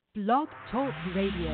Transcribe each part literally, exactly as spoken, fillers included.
Blog Talk Radio.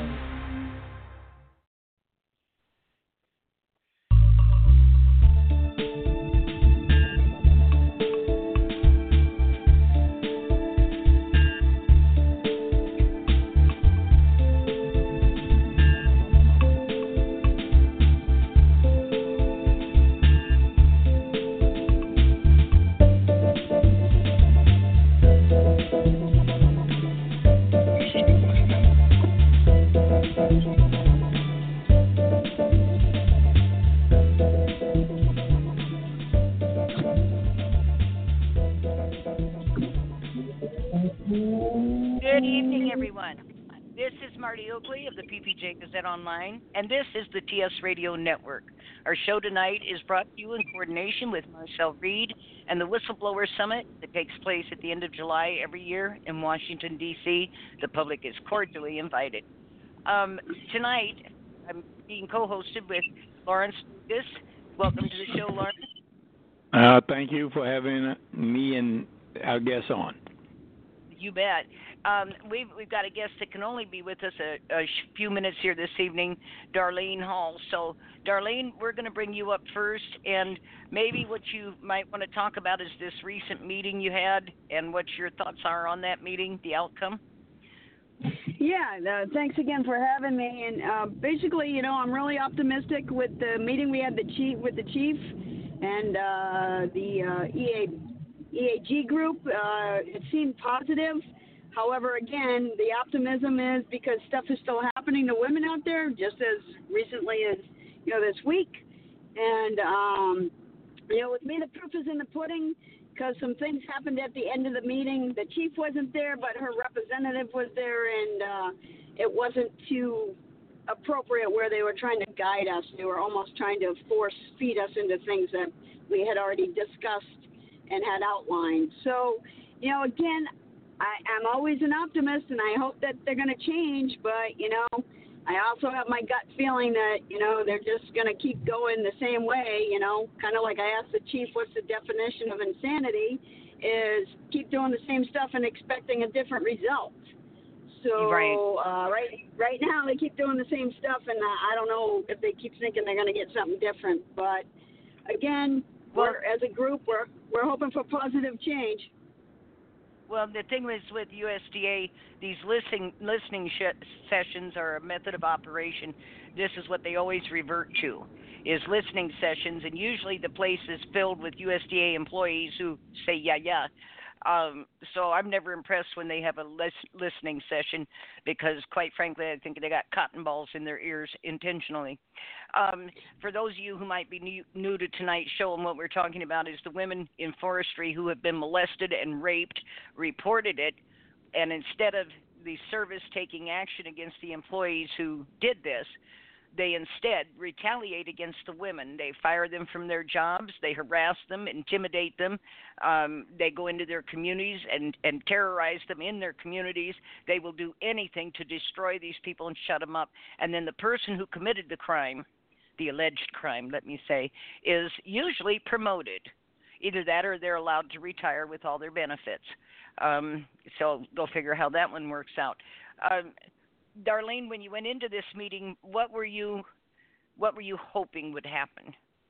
Good evening, everyone. This is Marty Oakley of the P P J Gazette Online, and this is the T S Radio Network. Our show tonight is brought to you in coordination with Marcel Reed and the Whistleblower Summit that takes place at the end of July every year in Washington, D C The public is cordially invited. Um, tonight, I'm being co-hosted with Lawrence Lucas. Welcome to the show, Lawrence. Uh, thank you for having me and our guests on. You bet. Um, we've we've got a guest that can only be with us a, a few minutes here this evening, Darlene Hall. So, Darlene, we're going to bring you up first, and maybe what you might want to talk about is this recent meeting you had, and what your thoughts are on that meeting, the outcome. Yeah, uh, thanks again for having me. And uh, basically, you know, I'm really optimistic with the meeting we had the chief with the chief and uh, the uh, E A E A G group. Uh, it seemed positive. However, again, the optimism is because stuff is still happening to women out there, just as recently as, you know, this week. And, um, you know, with me, the proof is in the pudding because some things happened at the end of the meeting. The chief wasn't there, but her representative was there, and uh, it wasn't too appropriate where they were trying to guide us. They were almost trying to force feed us into things that we had already discussed and had outlined. So, you know, again, I, I'm always an optimist, and I hope that they're going to change, but, you know, I also have my gut feeling that, you know, they're just going to keep going the same way, you know, kind of like I asked the chief what's the definition of insanity, is keep doing the same stuff and expecting a different result. So right, uh, right, right now they keep doing the same stuff, and uh, I don't know if they keep thinking they're going to get something different, but, again, well, we're, as a group, we're, we're hoping for positive change. Well, the thing is with U S D A, these listening listening sh- sessions are a method of operation. This is what they always revert to, is listening sessions, and usually the place is filled with U S D A employees who say, yeah, yeah. Um, so I'm never impressed when they have a lis- listening session because, quite frankly, I think they got cotton balls in their ears intentionally. Um, for those of you who might be new, new to tonight's show, and what we're talking about is the women in forestry who have been molested and raped, reported it, and instead of the service taking action against the employees who did this, they instead retaliate against the women. They fire them from their jobs. They harass them, intimidate them. Um, they go into their communities and, and terrorize them in their communities. They will do anything to destroy these people and shut them up. And then the person who committed the crime, the alleged crime, let me say, is usually promoted. Either that or they're allowed to retire with all their benefits. Um, so they'll figure how that one works out. Um, Darlene, when you went into this meeting, what were you what were you hoping would happen?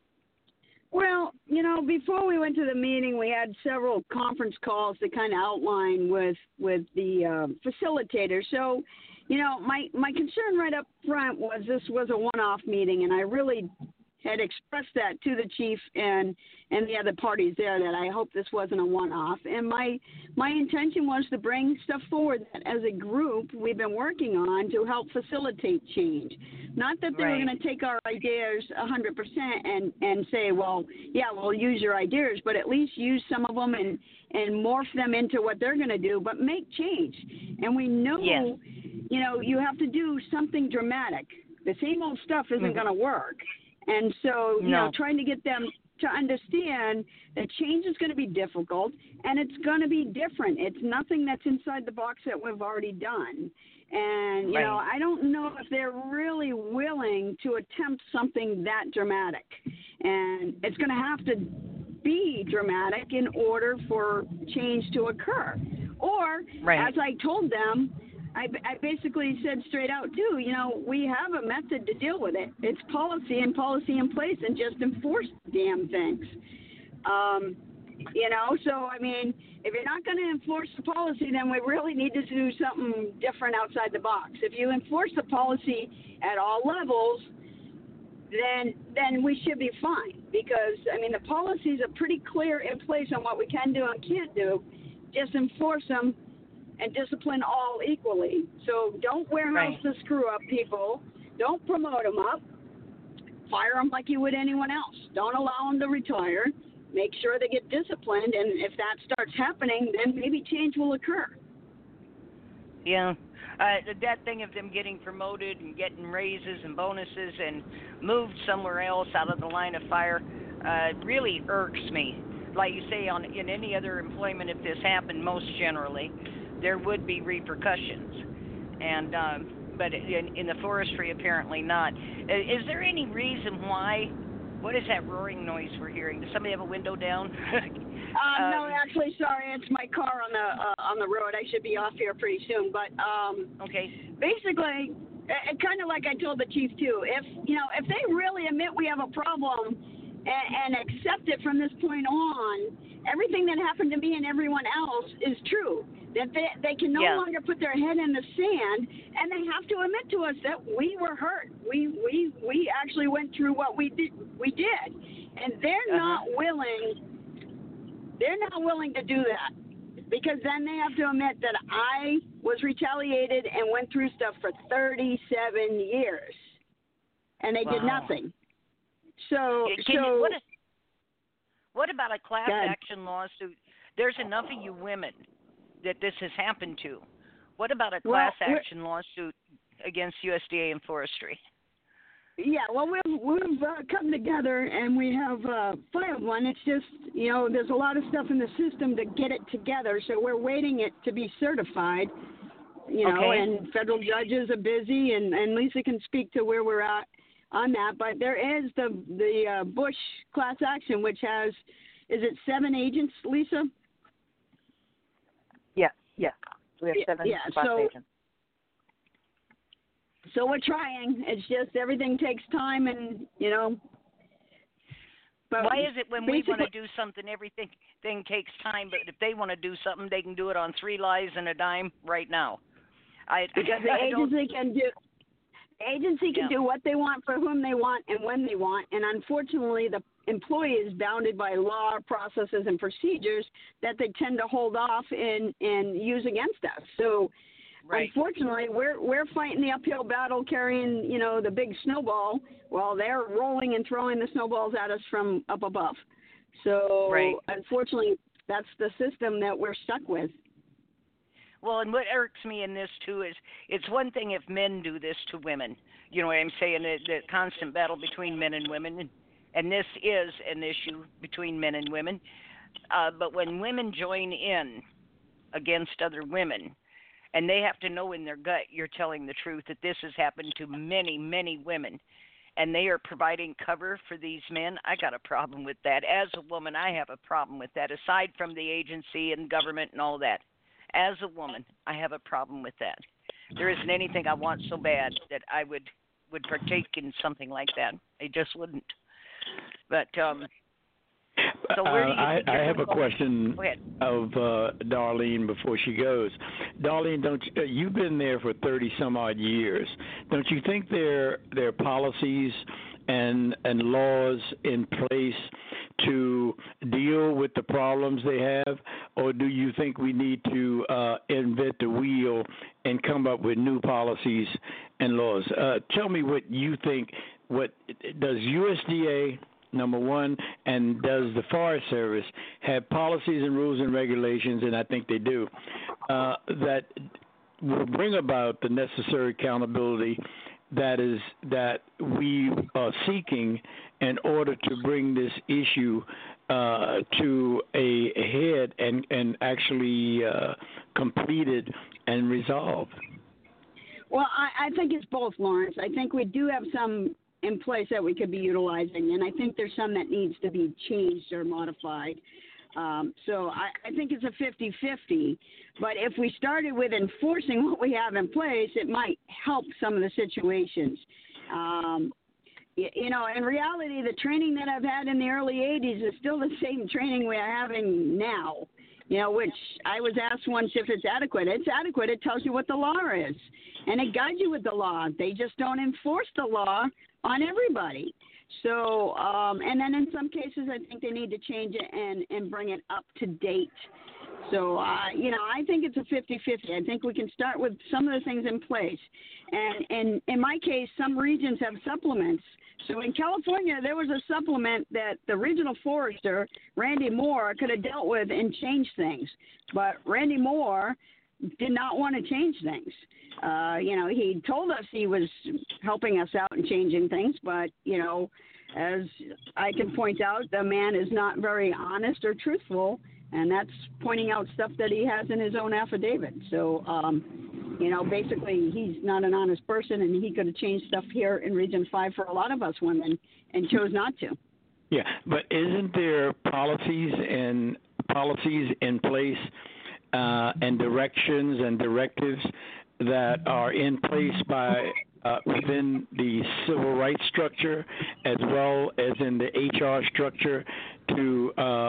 Well, you know, before we went to the meeting, we had several conference calls to kind of outline with with the uh, facilitator. So, you know, my, my concern right up front was this was a one-off meeting, and I really had expressed that to the chief and and the other parties there that I hope this wasn't a one-off. And my my intention was to bring stuff forward that as a group we've been working on to help facilitate change. Not that they right. were going to take our ideas one hundred percent and, and say, well, yeah, we'll use your ideas, but at least use some of them and, and morph them into what they're going to do, but make change. And we know, yes. you know, you have to do something dramatic. The same old stuff isn't mm-hmm. going to work. And so, you no. know, trying to get them to understand that change is going to be difficult and it's going to be different. It's nothing that's inside the box that we've already done. And, you right. know, I don't know if they're really willing to attempt something that dramatic. And it's going to have to be dramatic in order for change to occur. Or, right. as I told them, I, I basically said straight out, too, you know, we have a method to deal with it. It's policy and policy in place, and just enforce the damn things. Um, you know, so, I mean, if you're not going to enforce the policy, then we really need to do something different outside the box. If you enforce the policy at all levels, then then we should be fine. Because, I mean, the policies are pretty clear in place on what we can do and can't do. Just enforce them and discipline all equally. So don't warehouse Right. the screw-up people. Don't promote them up. Fire them like you would anyone else. Don't allow them to retire. Make sure they get disciplined, and if that starts happening, then maybe change will occur. Yeah. Uh, that thing of them getting promoted and getting raises and bonuses and moved somewhere else out of the line of fire uh, really irks me. Like you say, on in any other employment, if this happened, most generally, there would be repercussions. And um, but in, in the forestry, apparently not. Is there any reason why? What is that roaring noise we're hearing? Does somebody have a window down? Um, um, no, actually, sorry, it's my car on the uh, on the road. I should be off here pretty soon. But um, okay. Basically, it, kind of like I told the chief too. If you know, if they really admit we have a problem and, and accept it from this point on, everything that happened to me and everyone else is true. That they they can no yeah. longer put their head in the sand, and they have to admit to us that we were hurt. We we we actually went through what we did. We did, and they're uh-huh. not willing. They're not willing to do that, because then they have to admit that I was retaliated and went through stuff for thirty-seven years, and they wow. did nothing. So, Can so you, what, a, what about a class action lawsuit? There's enough of you women that this has happened to. What about a class well, action lawsuit against U S D A and forestry? Yeah, well, we've, we've uh, come together and we have uh, filed one. It's just, you know, there's a lot of stuff in the system to get it together, so we're waiting it to be certified, you know, okay. and federal judges are busy, and, and Lisa can speak to where we're at on that. But there is the, the uh, Bush class action, which has, is it seven agents, Lisa? Yeah, yeah. We have seven yeah, class so, agents. So we're trying. It's just everything takes time, and you know. But why is it when we want to basically- do something, everything thing takes time, but if they want to do something, they can do it on three lies and a dime right now? I because the I don't- agency can do. The agency can Yeah. do what they want for whom they want and when they want, and unfortunately, the employee is bounded by law, processes, and procedures that they tend to hold off and and use against us. So. Right. Unfortunately, we're we're fighting the uphill battle, carrying you know the big snowball, while they're rolling and throwing the snowballs at us from up above. So, right. unfortunately, that's the system that we're stuck with. Well, and what irks me in this too is it's one thing if men do this to women. You know what I'm saying? The, the constant battle between men and women, and, and this is an issue between men and women. Uh, but when women join in against other women, and they have to know in their gut you're telling the truth, that this has happened to many, many women, and they are providing cover for these men, I got a problem with that. As a woman, I have a problem with that, aside from the agency and government and all that. As a woman, I have a problem with that. There isn't anything I want so bad that I would, would partake in something like that. I just wouldn't. But um, so where do you uh, I, think I you're have a going? question Go ahead. of uh, Darlene before she goes. Darlene, don't you, uh, you've been there for thirty some odd years. Don't you think there there are policies and and laws in place to deal with the problems they have, or do you think we need to uh, invent the wheel and come up with new policies and laws? Uh, tell me what you think. What does U S D A, number one, and does the Forest Service have policies and rules and regulations, and I think they do, uh, that will bring about the necessary accountability that is that we are seeking in order to bring this issue uh, to a head and, and actually uh, completed and resolved? Well, I, I think it's both, Lawrence. I think we do have some in place that we could be utilizing, and I think there's some that needs to be changed or modified. Um, so I, I think it's a fifty-fifty. But if we started with enforcing what we have in place, it might help some of the situations. Um, you, you know, in reality, the training that I've had in the early eighties is still the same training we are having now. You know, which I was asked once if it's adequate. It's adequate. It tells you what the law is, and it guides you with the law. They just don't enforce the law on everybody. So, um, and then in some cases, I think they need to change it and, and bring it up to date. So, uh, you know, I think it's a fifty-fifty. I think we can start with some of the things in place. And, and in my case, some regions have supplements. So in California, there was a supplement that the regional forester, Randy Moore, could have dealt with and changed things. But Randy Moore did not want to change things. Uh, you know, he told us he was helping us out and changing things, but, you know, as I can point out, the man is not very honest or truthful, and that's pointing out stuff that he has in his own affidavit. So, um, you know, basically he's not an honest person, and he could have changed stuff here in Region five for a lot of us women and chose not to. Yeah, but isn't there policies and policies in place uh, and directions and directives that are in place by uh, within the civil rights structure as well as in the H R structure to uh,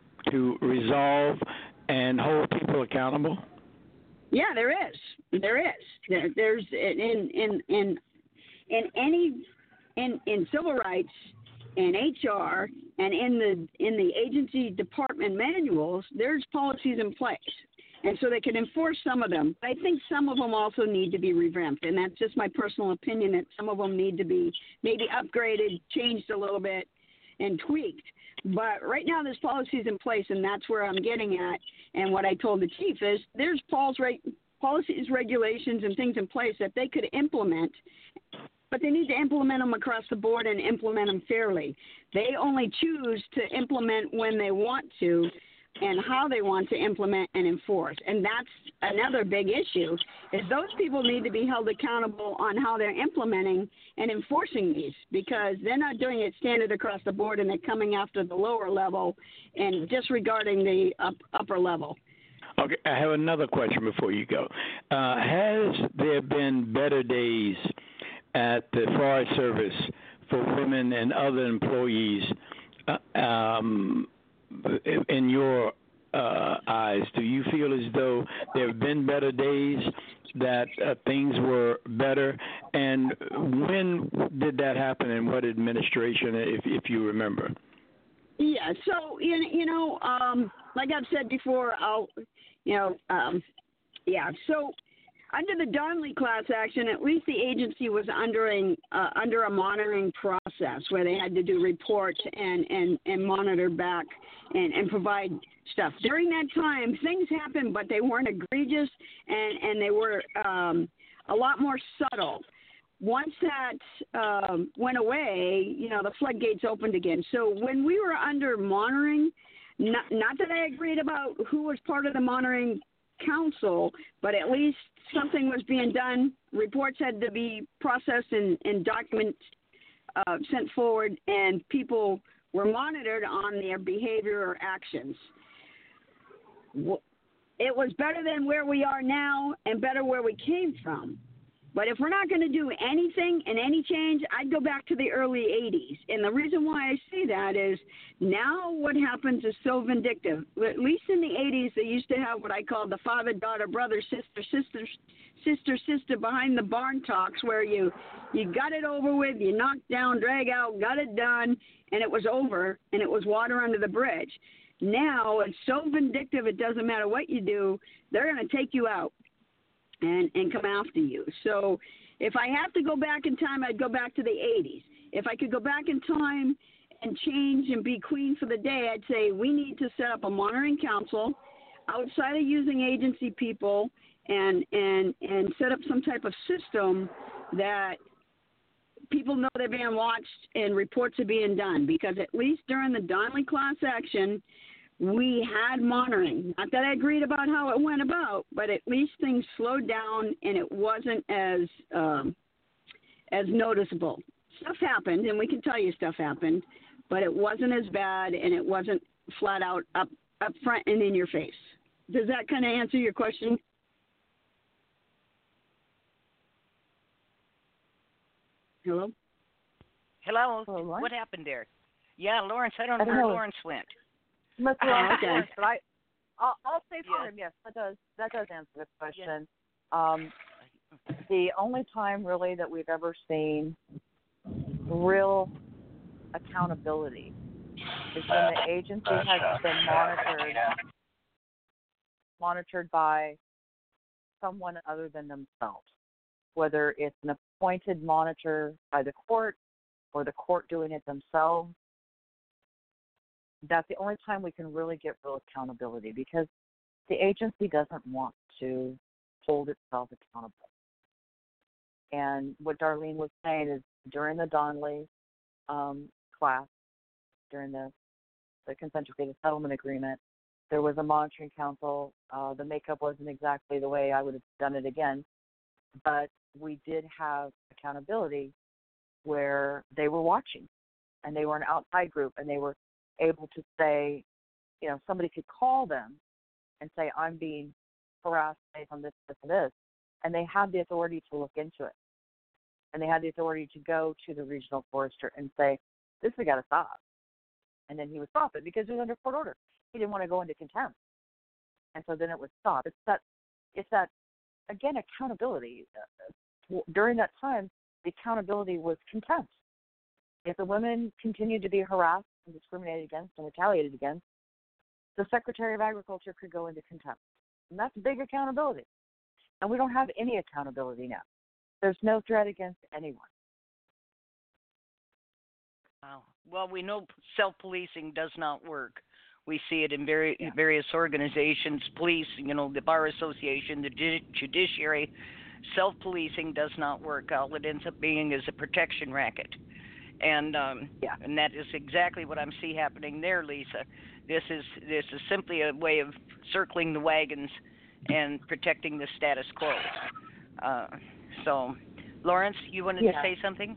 to resolve and hold people accountable? Yeah, there is. There is. There, there's in in in in any in in civil rights, in H R, and in the in the agency department manuals, there's policies in place. And so they can enforce some of them. I think some of them also need to be revamped, and that's just my personal opinion that some of them need to be maybe upgraded, changed a little bit, and tweaked. But right now there's policies in place, and that's where I'm getting at. And what I told the chief is there's policies, regulations, and things in place that they could implement, but they need to implement them across the board and implement them fairly. They only choose to implement when they want to, and how they want to implement and enforce. And that's another big issue, is those people need to be held accountable on how they're implementing and enforcing these, because they're not doing it standard across the board, and they're coming after the lower level and disregarding the up, upper level. Okay, I have another question before you go. Uh, has there been better days at the Forest Service for women and other employees uh, um, in your uh, eyes? Do you feel as though there have been better days, that uh, things were better? And when did that happen, and what administration, if, if you remember? Yeah, so, you know, um, like I've said before, I'll, you know, um, yeah, so under the Donnelly class action, at least the agency was under a, uh, under a monitoring process where they had to do reports and, and, and monitor back and, and provide stuff. During that time, things happened, but they weren't egregious, and, and they were um, a lot more subtle. Once that um, went away, you know, the floodgates opened again. So when we were under monitoring, not, not that I agreed about who was part of the monitoring council, but at least something was being done. Reports had to be processed and, and documents uh, sent forward, and people were monitored on their behavior or actions. It was better than where we are now and better where we came from. But if we're not going to do anything and any change, I'd go back to the early eighties. And the reason why I say that is now what happens is so vindictive. At least in the eighties, they used to have what I call the father, daughter, brother, sister, sister, sister, sister behind the barn talks, where you, you got it over with, you knocked down, drag out, got it done, and it was over, and it was water under the bridge. Now it's so vindictive, it doesn't matter what you do, they're going to take you out and, and come after you. So if I have to go back in time, I'd go back to the eighties. If I could go back in time and change and be queen for the day, I'd say we need to set up a monitoring council outside of using agency people, and and and set up some type of system that people know they're being watched and reports are being done. Because at least during the Donnelly class action, we had monitoring. Not that I agreed about how it went about, but at least things slowed down and it wasn't as um, as noticeable. Stuff happened, and we can tell you stuff happened, but it wasn't as bad, and it wasn't flat out up up front and in your face. Does that kind of answer your question? Hello? Hello? Hello, Lawrence? What happened there? Yeah, Lawrence, I don't I know don't where know. Lawrence went. Must be Oh, on okay. Lawrence, but I, I'll, I'll say for Yeah. him, yes, that does, that does answer the question. Um, the only time really that we've ever seen real accountability is when the agency has been monitored, monitored by someone other than themselves, whether it's an appointed monitor by the court or the court doing it themselves. That's the only time we can really get real accountability, because the agency doesn't want to hold itself accountable. And what Darlene was saying is during the Donnelly um, class, during the, the consent decree, the settlement agreement, there was a monitoring council. Uh, the makeup wasn't exactly the way I would have done it again, but we did have accountability where they were watching, and they were an outside group, and they were able to say, you know, somebody could call them and say, I'm being harassed based on this, this, and this, and they had the authority to look into it. And they had the authority to go to the regional forester and say, this has got to stop. And then he would stop it because it was under court order. He didn't want to go into contempt. And so then it would stop. It's that, it's that again, accountability. Uh, during that time, the accountability was contempt. If the women continued to be harassed and discriminated against and retaliated against, the Secretary of Agriculture could go into contempt. And that's big accountability. And we don't have any accountability now. There's no threat against anyone. Wow. Well, we know self-policing does not work. We see it in very, yeah. various organizations, police, you know, the Bar Association, the judiciary. Self-policing does not work. All it ends up being is a protection racket. And um, yeah. and that is exactly what I'm seeing happening there, Lisa. This is this is simply a way of circling the wagons and protecting the status quo. Uh, so, Lawrence, you wanted yeah. to say something?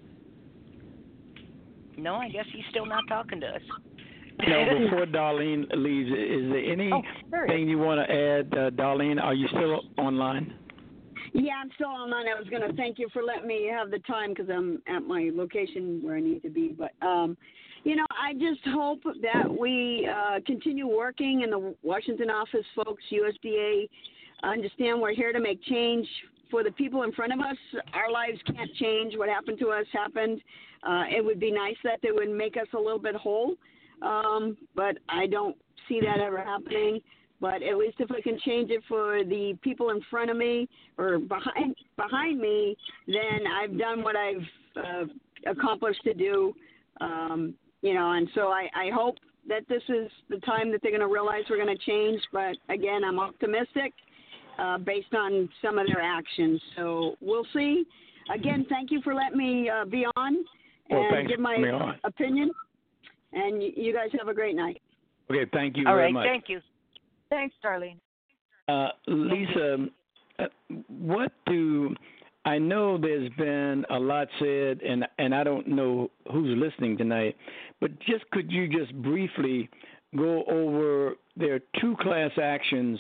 No, I guess he's still not talking to us. No, before Darlene leaves, is there anything oh, you want to add, uh, Darlene? Are you still online? Yeah, I'm still online. I was going to thank you for letting me have the time because I'm at my location where I need to be. But, um, you know, I just hope that we uh, continue working in the Washington office, folks, U S D A, understand we're here to make change for the people in front of us. Our lives can't change. What happened to us happened. Uh, it would be nice that they would make us a little bit whole, um, but I don't see that ever happening. But at least if I can change it for the people in front of me or behind behind me, then I've done what I've uh, accomplished to do. Um, you know, and so I, I hope that this is the time that they're going to realize we're going to change. But again, I'm optimistic uh, based on some of their actions. So we'll see. Again, thank you for letting me uh, be on and well, give my on. opinion. And you, you guys have a great night. Okay, thank you All very right, much. thank you. Thanks, Darlene. Uh, Lisa, uh, what do I know? There's been a lot said, and and I don't know who's listening tonight, but just could you just briefly go over? There are two class actions,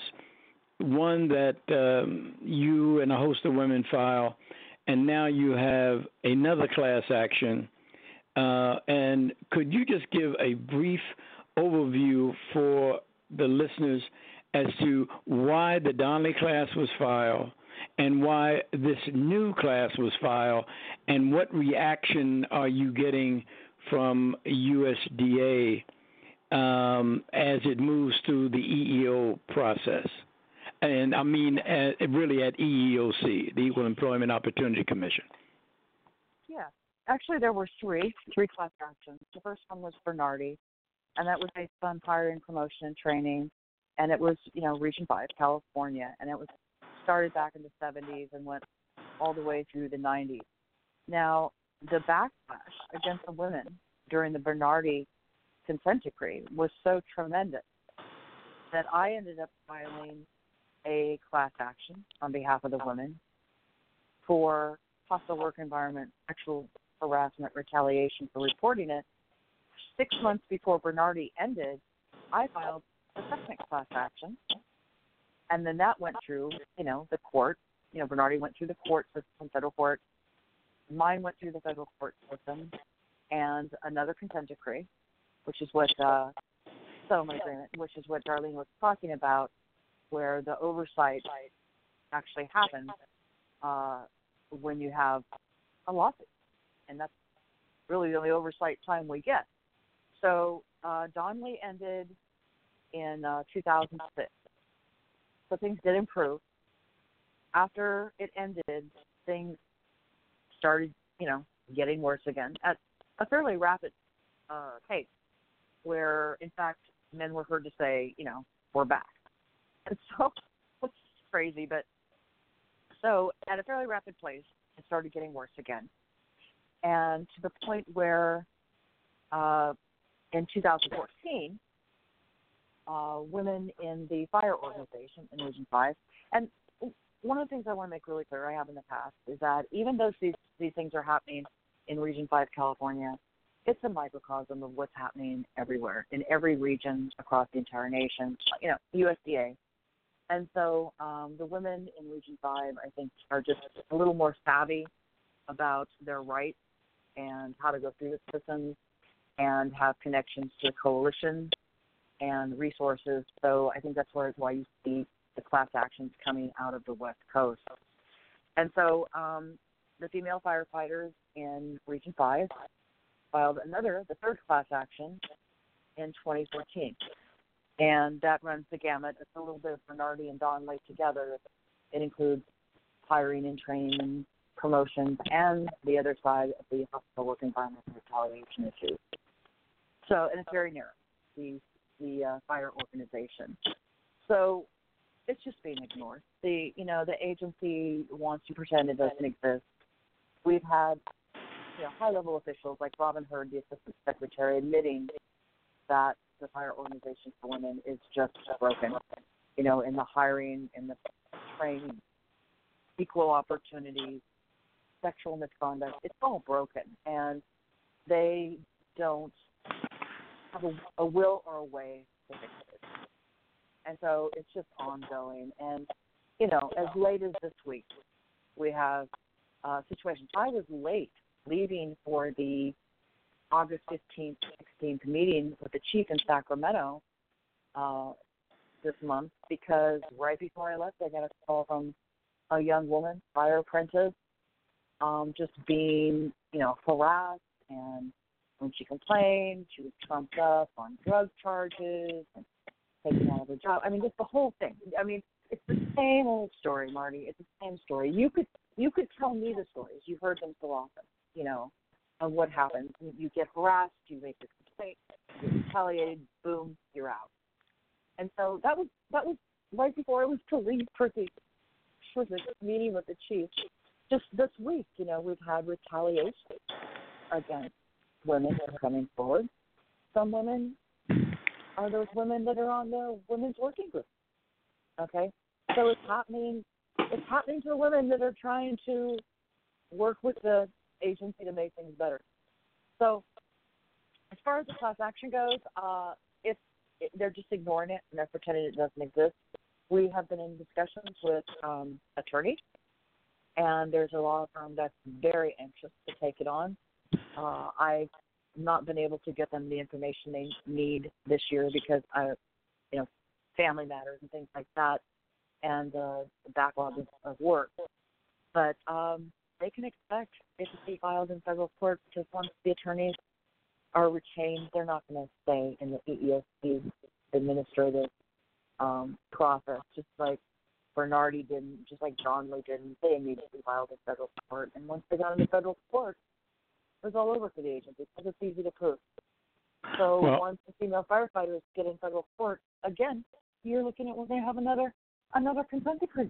one that um, you and a host of women file, and now you have another class action. Uh, and could you just give a brief overview for the listeners as to why the Donnelly class was filed and why this new class was filed, and what reaction are you getting from U S D A um, as it moves through the E E O process? And I mean at, really at E E O C, the Equal Employment Opportunity Commission. Yeah. Actually, there were three, three class actions. The first one was Bernardi, and that was based on hiring, promotion, and training. And it was, you know, Region five, California. And it was started back in the seventies and went all the way through the nineties. Now, the backlash against the women during the Bernardi consent decree was so tremendous that I ended up filing a class action on behalf of the women for hostile work environment, sexual harassment, retaliation for reporting it. Six months before Bernardi ended, I filed the second class action, and then that went through, you know, the court. You know, Bernardi went through the court system, federal court. Mine went through the federal court system, and another consent decree, which is what uh, settlement agreement, which is what Darlene was talking about, where the oversight actually happens uh, when you have a lawsuit, and that's really the only oversight time we get. So uh, Donley ended in uh, two thousand six. So things did improve. After it ended, things started, you know, getting worse again at a fairly rapid uh, pace, where, in fact, men were heard to say, you know, we're back. And so, it's crazy, but so at a fairly rapid pace, it started getting worse again. And to the point where uh, in two thousand fourteen, uh, women in the fire organization in Region five, and one of the things I want to make really clear, I have in the past, is that even though these, these things are happening in Region five, California, it's a microcosm of what's happening everywhere, in every region across the entire nation, you know, U S D A. And so um, the women in Region five, I think, are just a little more savvy about their rights and how to go through the systems and have connections to coalitions and resources. So I think that's where, why you see the class actions coming out of the West Coast. And so um, the female firefighters in Region five filed another, the third class action in twenty fourteen. And that runs the gamut. It's a little bit of Bernardi and Donley together. It includes hiring and training and promotions and the other side of the hospital work environment and retaliation issues. So, and it's very narrow, the, the uh, fire organization. So it's just being ignored. The, you know, the agency wants to pretend it doesn't exist. We've had, you know, high-level officials like Robin Hurd, the Assistant Secretary, admitting that the fire organization for women is just broken, you know, in the hiring, in the training, equal opportunities, sexual misconduct. It's all broken, and they don't have a, a will or a way to fix it. And so it's just ongoing. And, you know, as late as this week, we have uh, situations. I was late leaving for the August fifteenth, sixteenth meeting with the chief in Sacramento uh, this month because right before I left, I got a call from a young woman, fire apprentice, um, just being, you know, harassed. And when she complained, she was trumped up on drug charges and taken out of her job. I mean, just the whole thing. I mean, it's the same old story, Marty. It's the same story. You could you could tell me the stories. You've heard them so often, you know, of what happens. You get harassed, you make a complaint, you get retaliated, boom, you're out. And so that was that was right before I was to leave for the for the meeting with the chief. Just this week, you know, we've had retaliation against women that are coming forward. Some women are those women that are on the women's working group. Okay? So it's happening it's happening to women that are trying to work with the agency to make things better. So as far as the class action goes, uh, if it, they're just ignoring it and they're pretending it doesn't exist. We have been in discussions with um, attorneys, and there's a law firm that's very anxious to take it on. Uh, I've not been able to get them the information they need this year because, I, you know, family matters and things like that, and uh, the backlog of, of work. But um, they can expect it to be filed in federal court because once the attorneys are retained, they're not going to stay in the E E O C administrative um, process, just like Bernardi didn't, just like Donley didn't. They immediately filed in federal court, and once they got into federal court, it was all over for the agency because it's easy to prove. So well, once the female firefighters get in federal court, again, you're looking at we're going to have another another consent decree.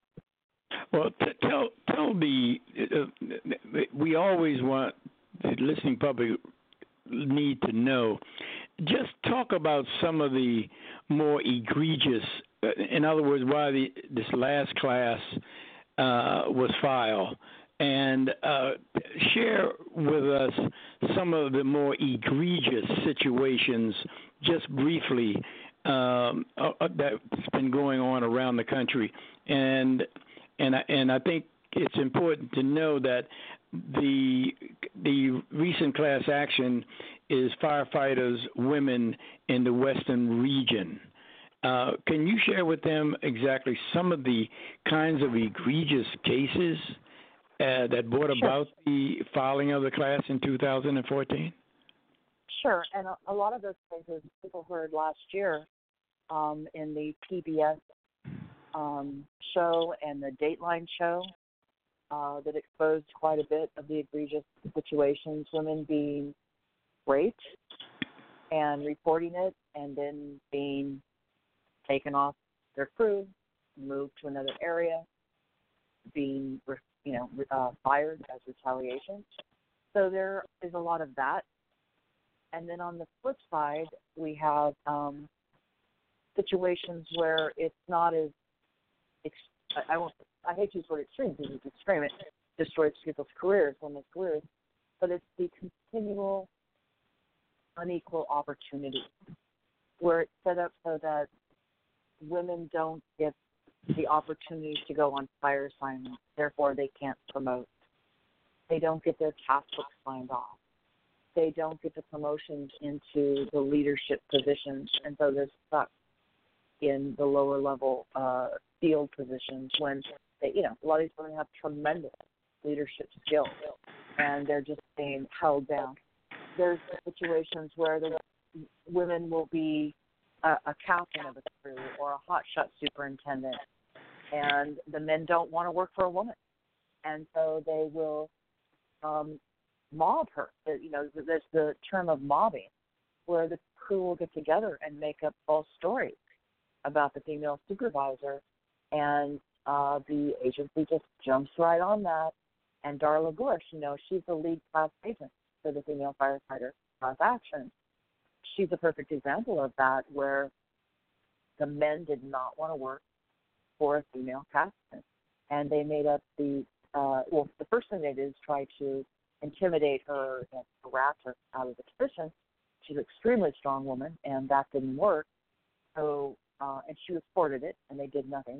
Well, t- tell tell me, uh, we always want the listening public need to know. Just talk about some of the more egregious. Uh, in other words, why the, this last class uh, was filed, and uh, share with us some of the more egregious situations, just briefly, um, uh, that's been going on around the country, and and I, and I think it's important to know that the the recent class action is firefighters women in the Western region. Uh, can you share with them exactly some of the kinds of egregious cases uh, that brought Sure. about the filing of the class in two thousand fourteen? Sure, and a, a lot of those cases people heard last year um, in the P B S um, show and the Dateline show uh, that exposed quite a bit of the egregious situations, women being raped and reporting it and then being taken off their crew, moved to another area, being, you know, uh, fired as retaliation. So there is a lot of that. And then on the flip side, we have um, situations where it's not as, ex- I won't, I hate to use the word extreme because it's extreme. It destroys people's careers, women's careers, but it's the continual unequal opportunity where it's set up so that women don't get the opportunity to go on fire assignments. Therefore, they can't promote. They don't get their task books signed off. They don't get the promotions into the leadership positions, and so they're stuck in the lower level uh, field positions when they, you know, a lot of these women have tremendous leadership skills, and they're just being held down. There's situations where the women will be a, a captain of a crew or a hotshot superintendent, and the men don't want to work for a woman, and so they will um, mob her. You know, there's the term of mobbing, where the crew will get together and make up false stories about the female supervisor, and uh, the agency just jumps right on that. And Darla Bush, you know, she's the lead class agent for the female firefighter class action. She's a perfect example of that, where the men did not want to work for a female captain, and they made up the uh, well. The first thing they did is try to intimidate her and harass her out of the position. She's an extremely strong woman, and that didn't work. So, uh, and she reported it, and they did nothing.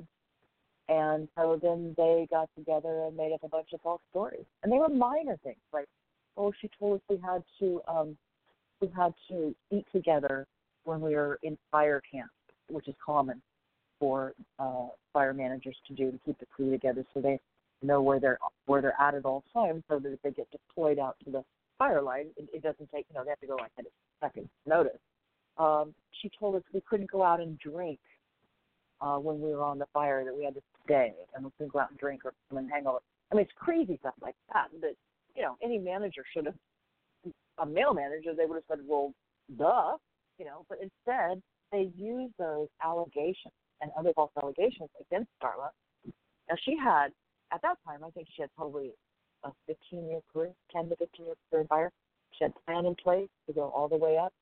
And so then they got together and made up a bunch of false stories, and they were minor things like, oh, she told us we had to um, we had to eat together when we were in fire camp, which is common for uh, fire managers to do to keep the crew together, so they know where they're where they're at at all times, so that if they get deployed out to the fire line, it, it doesn't take, you know, they have to go like at a second's notice. Um, she told us we couldn't go out and drink uh, when we were on the fire, that we had to stay and we couldn't go out and drink or come and hang out. I mean, it's crazy stuff like that that, you know, any manager should have, a male manager, they would have said, well, duh, you know, but instead they used those allegations and other false allegations against Darla. Now, she had, at that time, I think she had probably a fifteen-year career, ten to fifteen-year career in fire. She had a plan in place to go all the way up.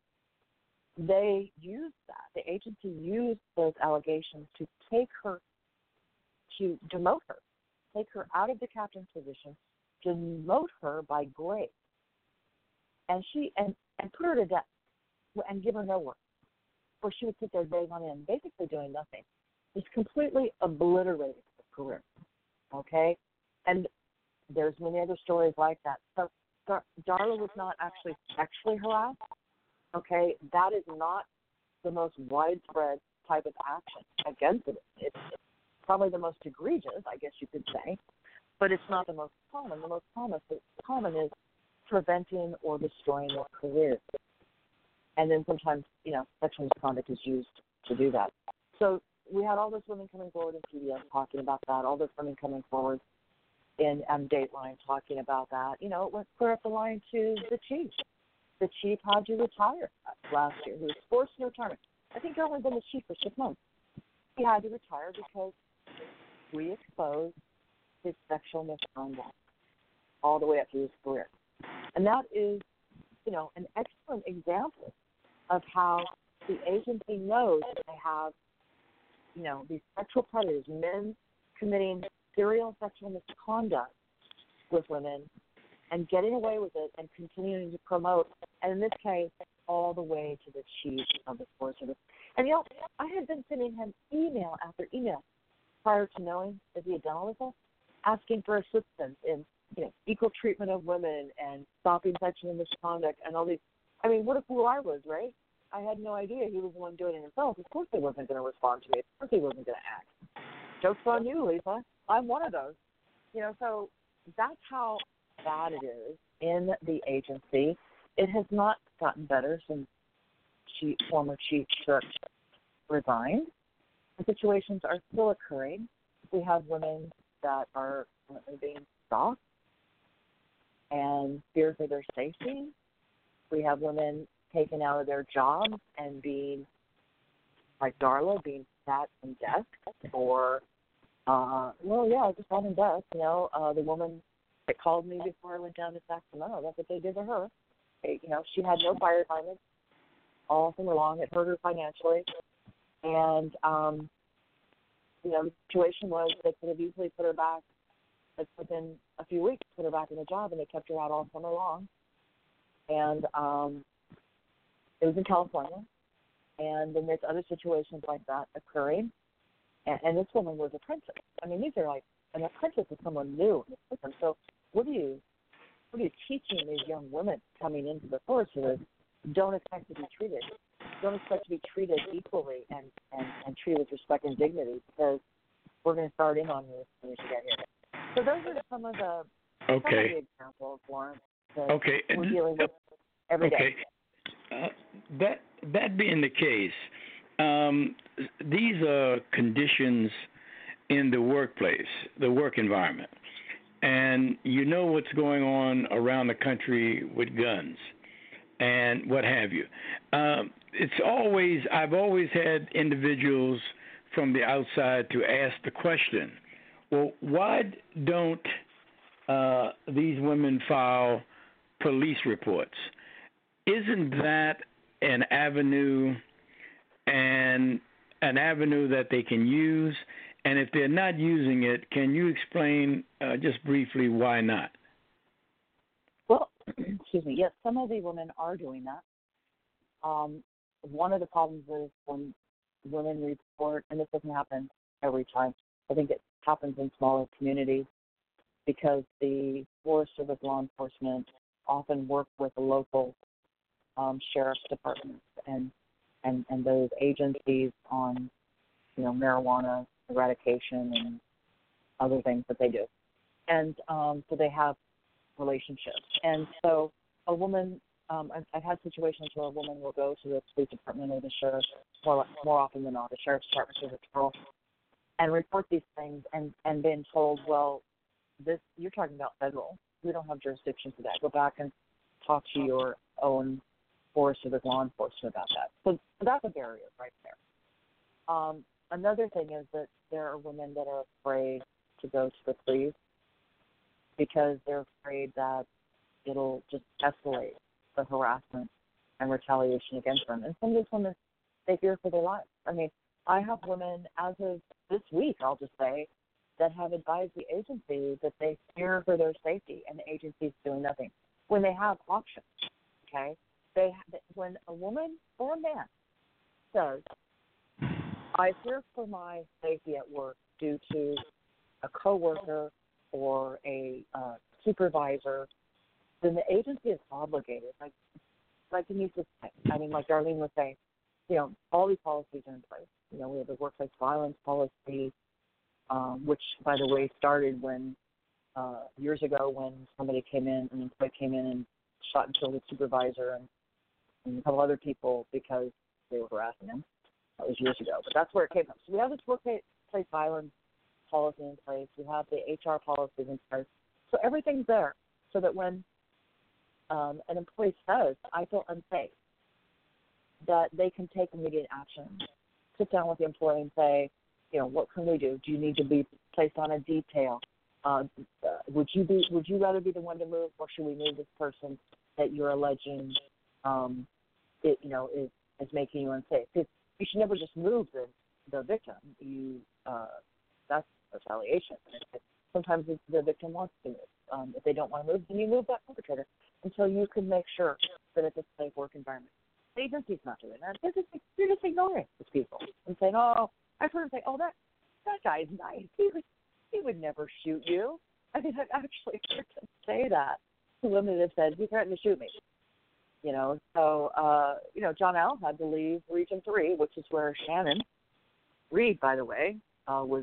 They used that. The agency used those allegations to take her, to demote her, take her out of the captain's position, demote her by grade, and she and, and put her to death and give her no work, where she would sit there days on end, basically doing nothing. Just completely obliterated her career. Okay, and there's many other stories like that. So Dar- Darla was not actually sexually harassed. Okay, that is not the most widespread type of action against it. It's probably the most egregious, I guess you could say, but it's not the most common. The most common, common is preventing or destroying their career. And then sometimes, you know, sexual misconduct is used to do that. So we had all those women coming forward in P B S talking about that, all those women coming forward in um, Dateline talking about that. You know, it went clear up the line to the chief. The chief had to retire last year. He was forced into retirement. I think he only been the chief for six months. He had to retire because we exposed his sexual misconduct all the way up to his career. And that is, you know, an excellent example of how the agency knows that they have, you know, these sexual predators, men committing serial sexual misconduct with women and getting away with it and continuing to promote, and in this case, all the way to the chief of the Forest Service. And, you know, I had been sending him email after email prior to knowing that he had done all this stuff, asking for assistance in, you know, equal treatment of women and stopping sexual misconduct and all these. I mean, what a fool I was, right? I had no idea he was the one doing it himself. Of course he wasn't going to respond to me. Of course he wasn't going to act. Joke's on you, Lisa. I'm one of those. You know, so that's how bad it is in the agency. It has not gotten better since Chief, former Chief Shook resigned. The situations are still occurring. We have women that are currently being stalked and fear for their safety. We have women taken out of their jobs and being, like Darla, being sat in desk or, uh, well, yeah, just sat in desk. You know, uh, the woman that called me before I went down to Sacramento, that's what they did to her. They, you know, she had no fire assignments all summer long. It hurt her financially. And, um, you know, the situation was they could have easily put her back, like within a few weeks, put her back in the job, and they kept her out all summer long. And um, it was in California. And then there's other situations like that occurring. And, and this woman was an apprentice. I mean, these are like, an apprentice is someone new in the system. So what are you, what are you teaching these young women coming into the force Service? Don't expect to be treated. Don't expect to be treated equally and, and, and treated with respect and dignity, because we're going to start in on you as soon as you get here. So those are some of the, okay. some of the examples, Warren, that okay. we're dealing with every day. Okay. Uh, that that being the case, um, these are conditions in the workplace, the work environment, and you know what's going on around the country with guns and what have you. Um, it's always, I've always had individuals from the outside to ask the question, well, why don't uh, these women file police reports? Isn't that an avenue and an avenue that they can use? And if they're not using it, can you explain uh, just briefly why not? Well, excuse me. Yes, some of the women are doing that. Um, one of the problems is when women report, and this doesn't happen every time. I think it happens in smaller communities because the Forest Service law enforcement often work with the local um, sheriff's departments and, and, and those agencies on, you know, marijuana eradication and other things that they do. And um, so they have relationships. And so a woman, um, I've, I've had situations where a woman will go to the police department or the sheriff, more, more often than not, the sheriff's department or the patrol, and report these things and, and been told, well, this you're talking about federal. We don't have jurisdiction for that. Go back and talk to your own Forest Service law enforcement about that. So, so that's a barrier right there. Um, another thing is that there are women that are afraid to go to the police because they're afraid that it'll just escalate the harassment and retaliation against them. And some of these women, they fear for their lives. I mean, I have women as of this week, I'll just say, that have advised the agency that they fear for their safety and the agency's doing nothing. When they have options, okay? They when a woman or a man says, I fear for my safety at work due to a coworker or a uh, supervisor, then the agency is obligated. Like, like Denise was saying, I mean, like Darlene was saying, you know, all these policies are in place. You know, we have the workplace violence policy, um, which, by the way, started when uh, years ago when somebody came in, an employee came in and shot and killed a supervisor and, and a couple other people because they were harassing them. That was years ago, but that's where it came from. So we have this workplace violence policy in place. We have the H R policies in place. So everything's there so that when um, an employee says, I feel unsafe, that they can take immediate action. Sit down with the employee and say, you know, what can we do? Do you need to be placed on a detail? Uh, would you be? Would you rather be the one to move, or should we move this person that you're alleging, um, it, you know, is is making you unsafe? Because you should never just move the the victim. You uh, that's retaliation. Sometimes the victim wants to move. Um, if they don't want to move, then you move that perpetrator until you can make sure that it's a safe work environment. The agency's not doing that. They're just, they're just ignoring these people and saying, oh, I've heard them say, oh, that, that guy's nice. He would, he would never shoot you. I mean, I've actually heard them say that to women that have said, he threatened to shoot me. You know, so, uh, you know, John L. had to leave Region three, which is where Shannon Reed, by the way, uh, was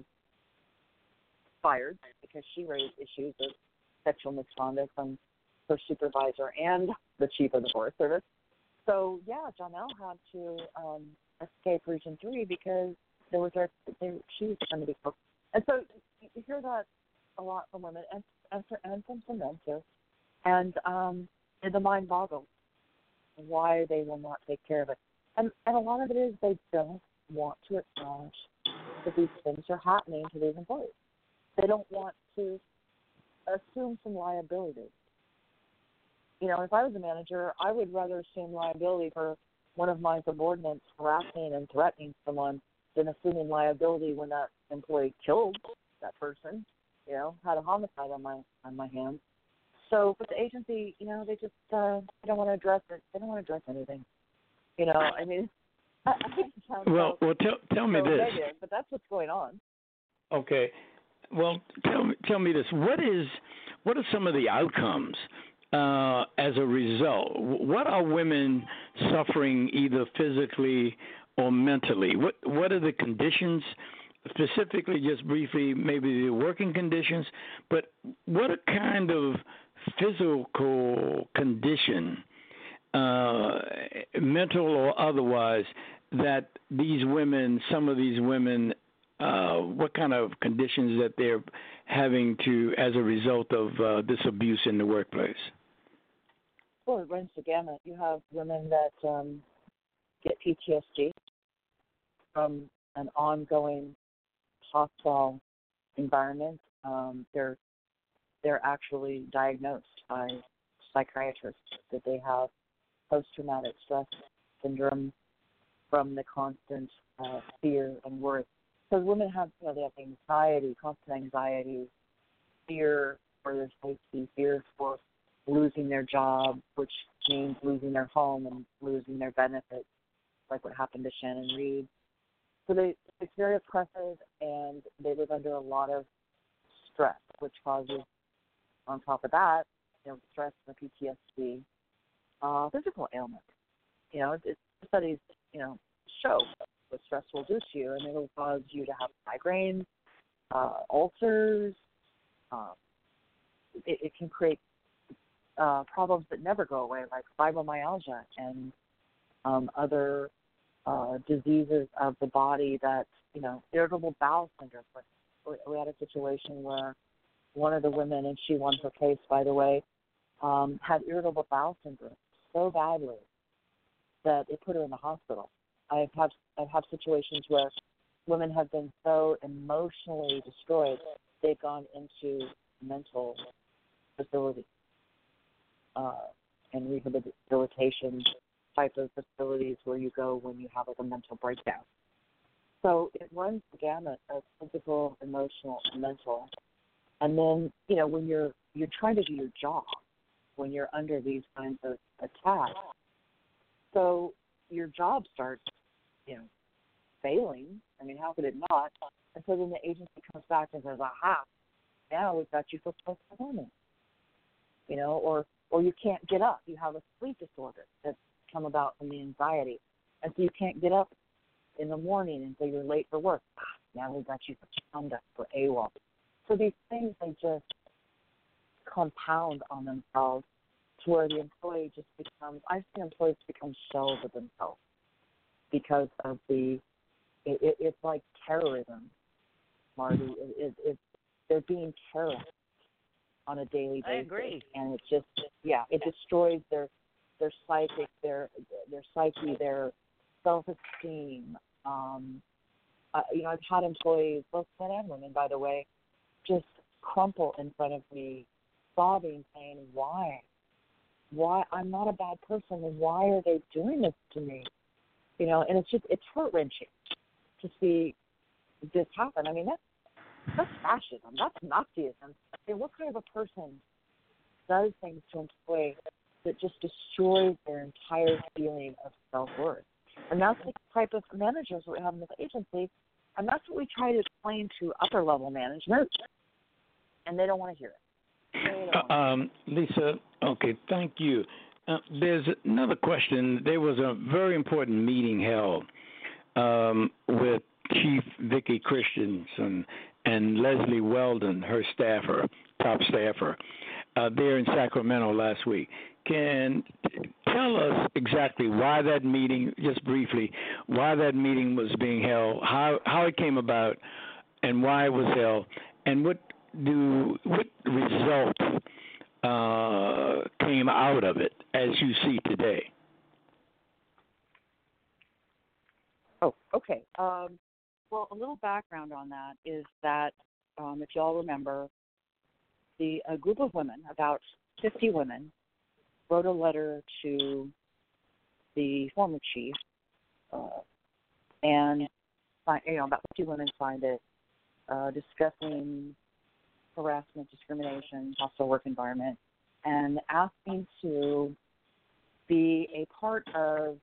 fired because she raised issues of sexual misconduct from her supervisor and the chief of the Forest Service. So, yeah, John L. had to um, escape Region three because there was a, there, she was going to be cooked. And so you hear that a lot from women and, and, for, and from some men, too. And, um, and the mind boggles why they will not take care of it. And, and a lot of it is they don't want to acknowledge that these things are happening to these employees. They don't want to assume some liability. You know, if I was a manager, I would rather assume liability for one of my subordinates harassing and threatening someone than assuming liability when that employee killed that person, you know, had a homicide on my on my hands. So, but the agency, you know, they just uh, they don't want to address it. They don't want to address anything. You know, I mean, I, I think it sounds well, so, well, tell tell me so this. negative, but that's what's going on. Okay. Well, tell me tell me this. What is what are some of the outcomes uh, as a result? What are women suffering either physically or mentally? What what are the conditions? Specifically, just briefly, maybe the working conditions, but what a kind of physical condition, uh, mental or otherwise, that these women, some of these women, uh, what kind of conditions that they're having to, as a result of uh, this abuse in the workplace? Well, it runs the gamut. You have women that um, get P T S D from an ongoing hostile environment. Um, they're they're actually diagnosed by psychiatrists that they have post-traumatic stress syndrome from the constant uh, fear and worry. Because women have, you know, they have anxiety, constant anxiety, fear for their safety, fear for losing their job, which means losing their home and losing their benefits, like what happened to Shannon Reed. So they, it's very oppressive, and they live under a lot of stress, which causes, on top of that, you know, stress and P T S D, uh, physical ailments. You know, it's, studies, you know, show what stress will do to you, and it will cause you to have migraines, uh, ulcers. Uh, it, it can create uh, problems that never go away, like fibromyalgia and um, other Uh, diseases of the body that, you know, irritable bowel syndrome. We, we had a situation where one of the women, and she won her case, by the way, um, had irritable bowel syndrome so badly that it put her in the hospital. I've had, I've had situations where women have been so emotionally destroyed, they've gone into mental facilities uh, and rehabilitation type of facilities where you go when you have like a mental breakdown. So it runs the gamut of physical, emotional, and mental. And then, you know, when you're you're trying to do your job, when you're under these kinds of attacks, so your job starts, you know, failing. I mean, how could it not? And so then the agency comes back and says, aha, now we've got you for post-performance. You know, or or you can't get up. You have a sleep disorder that's come about from the anxiety. And so you can't get up in the morning and so you're late for work. Now we've got you for conduct, for AWOL. So these things, they just compound on themselves to where the employee just becomes, I've seen employees become shells of themselves because of the, it, it, it's like terrorism, Marty. It, it, it, they're being terrorized on a daily basis. I agree. And it just, yeah, it destroys their their psychic, their their psyche, their self-esteem. Um, uh, you know, I've had employees, both men and women, by the way, just crumple in front of me, sobbing, saying, "Why? Why? I'm not a bad person, and why are they doing this to me?" You know, and it's just it's heart wrenching to see this happen. I mean, that's that's fascism. That's Nazism. I mean, what kind of a person does things to employees that just destroys their entire feeling of self-worth. And that's the type of managers we have in this agency, and that's what we try to explain to upper-level management, and they don't want to hear it. Uh, um, Lisa, okay, thank you. Uh, there's another question. There was a very important meeting held um, with Chief Vicki Christensen and Leslie Weldon, her staffer, top staffer, uh, there in Sacramento last week. Can tell us exactly why that meeting, just briefly, why that meeting was being held, how how it came about, and why it was held, and what do what results uh, came out of it as you see today? Oh, okay. Um, well, a little background on that is that, um, if y'all remember, the a group of women, about fifty women, wrote a letter to the former chief, uh, and you know about fifty women signed it, uh, discussing harassment, discrimination, hostile work environment, and asking to be a part of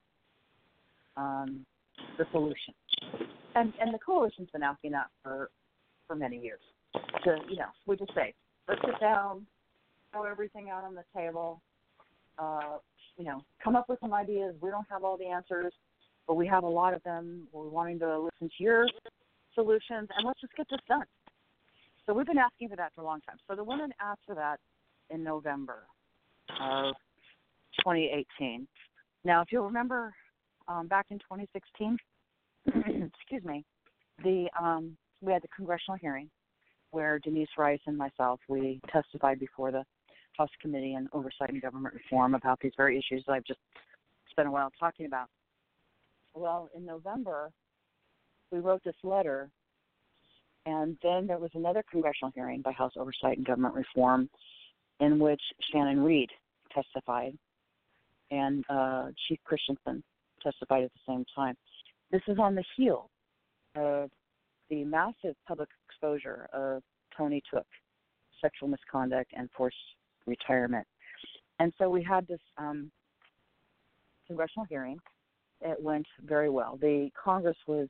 um, the solution. And and the coalition's been asking that for for many years. To you know, we just say, let's sit down, throw everything out on the table. Uh, you know, come up with some ideas. We don't have all the answers, but we have a lot of them. We're wanting to listen to your solutions, and let's just get this done. So we've been asking for that for a long time. So the women asked for that in November of twenty eighteen. Now, if you'll remember, um, back in twenty sixteen, excuse me, the um, we had the congressional hearing where Denise Rice and myself, we testified before the House Committee on Oversight and Government Reform about these very issues that I've just spent a while talking about. Well, in November, we wrote this letter, and then there was another congressional hearing by House Oversight and Government Reform in which Shannon Reed testified, and uh, Chief Christensen testified at the same time. This is on the heel of the massive public exposure of Tony Took, sexual misconduct and forced retirement. And so we had this um, congressional hearing. It went very well. The Congress was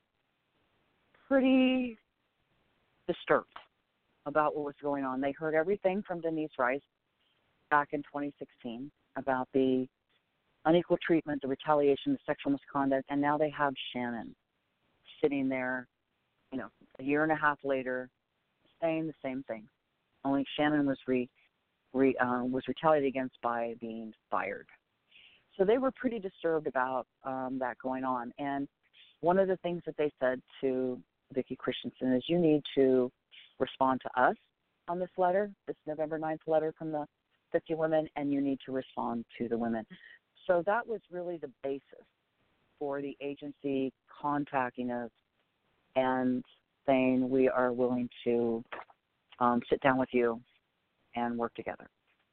pretty disturbed about what was going on. They heard everything from Denise Rice back in twenty sixteen about the unequal treatment, the retaliation, the sexual misconduct, and now they have Shannon sitting there, you know, a year and a half later, saying the same thing. Only Shannon was re, re uh, was retaliated against by being fired. So they were pretty disturbed about um, that going on. And one of the things that they said to Vicki Christensen is, you need to respond to us on this letter, this November ninth letter from the fifty women, and you need to respond to the women. So that was really the basis for the agency contacting us and saying we are willing to um, sit down with you and work together.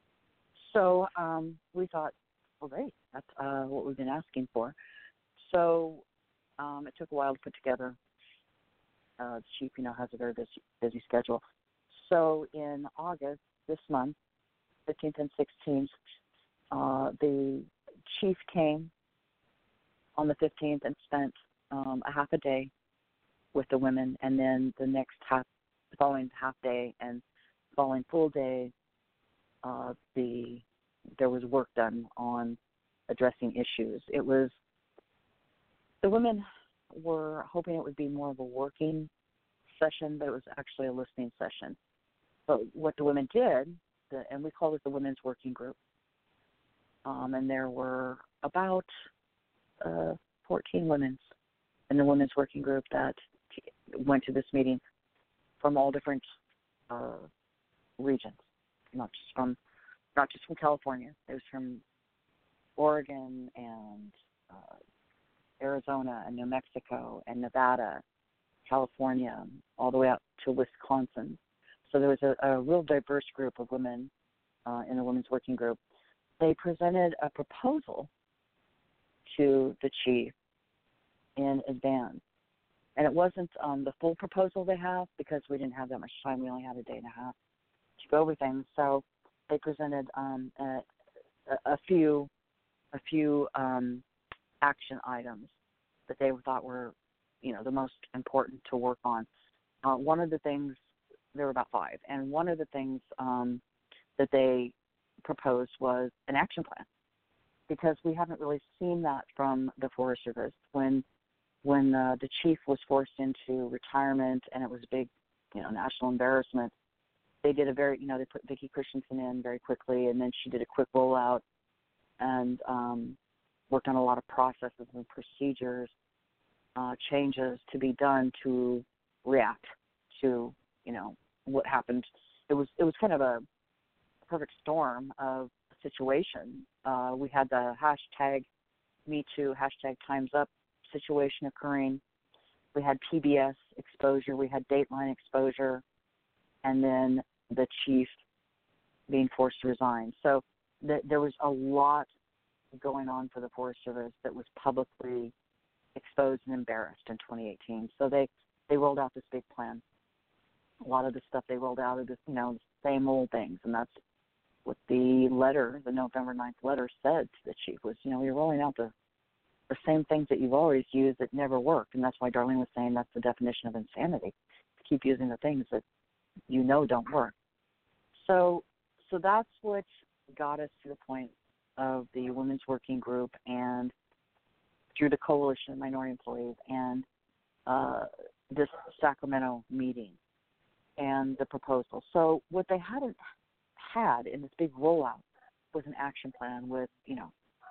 So um, we thought, well, great, that's uh, what we've been asking for. So um, it took a while to put together. Uh, the chief, you know, has a very busy, busy schedule. So in August, this month, fifteenth and sixteenth, uh, the chief came on the fifteenth and spent um, a half a day with the women, and then the next half, the following half day and following full day, uh, the there was work done on addressing issues. It was the women were hoping it would be more of a working session, but it was actually a listening session. But what the women did, the, and we called it the Women's Working Group, um, and there were about uh, fourteen women in the Women's Working Group that went to this meeting from all different uh, regions, not just from not just from California. It was from Oregon and uh, Arizona and New Mexico and Nevada, California, all the way up to Wisconsin. So there was a, a real diverse group of women uh, in the Women's Working Group. They presented a proposal to the chief in advance. And it wasn't um, the full proposal they have because we didn't have that much time. We only had a day and a half to go over things. So they presented um, a, a, a few a few um, action items that they thought were, you know, the most important to work on. Uh, one of the things, there were about five, and one of the things um, that they proposed was an action plan, because we haven't really seen that from the Forest Service. When when uh, the chief was forced into retirement and it was a big, you know, national embarrassment, they did a very, you know, they put Vicki Christensen in very quickly, and then she did a quick rollout and um, worked on a lot of processes and procedures, uh, changes to be done to react to, you know, what happened. It was it was kind of a perfect storm of a situation. Uh, we had the hashtag Me Too, hashtag Time's Up situation occurring. We had P B S exposure. We had Dateline exposure. And then the chief being forced to resign. So th- there was a lot going on for the Forest Service that was publicly exposed and embarrassed in twenty eighteen. So they, they rolled out this big plan. A lot of the stuff they rolled out are just, you know, the same old things. And that's what the letter, the November ninth letter said to the chief was, you know, you're rolling out the, the same things that you've always used that never worked. And that's why Darlene was saying that's the definition of insanity, to keep using the things that you know don't work. So so that's what got us to the point of the Women's Working Group and through the Coalition of Minority Employees and uh, this Sacramento meeting and the proposal. So what they hadn't had in this big rollout was an action plan with, you know,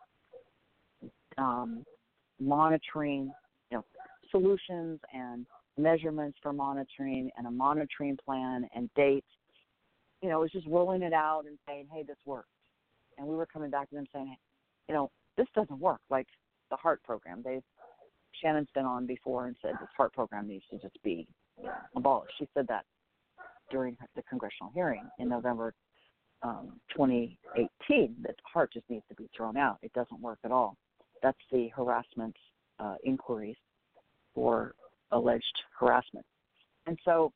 um, monitoring, you know, solutions and measurements for monitoring and a monitoring plan and dates. You know, it was just rolling it out and saying, hey, this worked. And we were coming back to them saying, hey, you know, this doesn't work. Like the HEART program, they Shannon's been on before and said this HEART program needs to just be, you know, abolished. She said that during the congressional hearing in November um, twenty eighteen, that HEART just needs to be thrown out. It doesn't work at all. That's the harassment uh, inquiries for alleged harassment. And so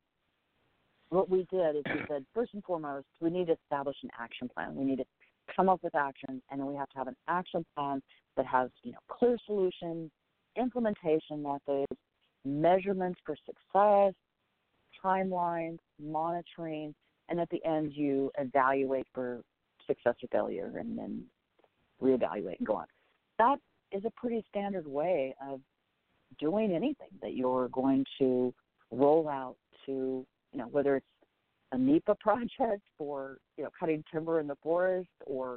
what we did is we said, first and foremost, we need to establish an action plan. We need to come up with actions, and then we have to have an action plan that has, you know, clear solutions, implementation methods, measurements for success, timelines, monitoring, and at the end you evaluate for success or failure and then reevaluate and go on. That is a pretty standard way of doing anything that you're going to roll out to, you know, whether it's a NEPA project for, you know, cutting timber in the forest or,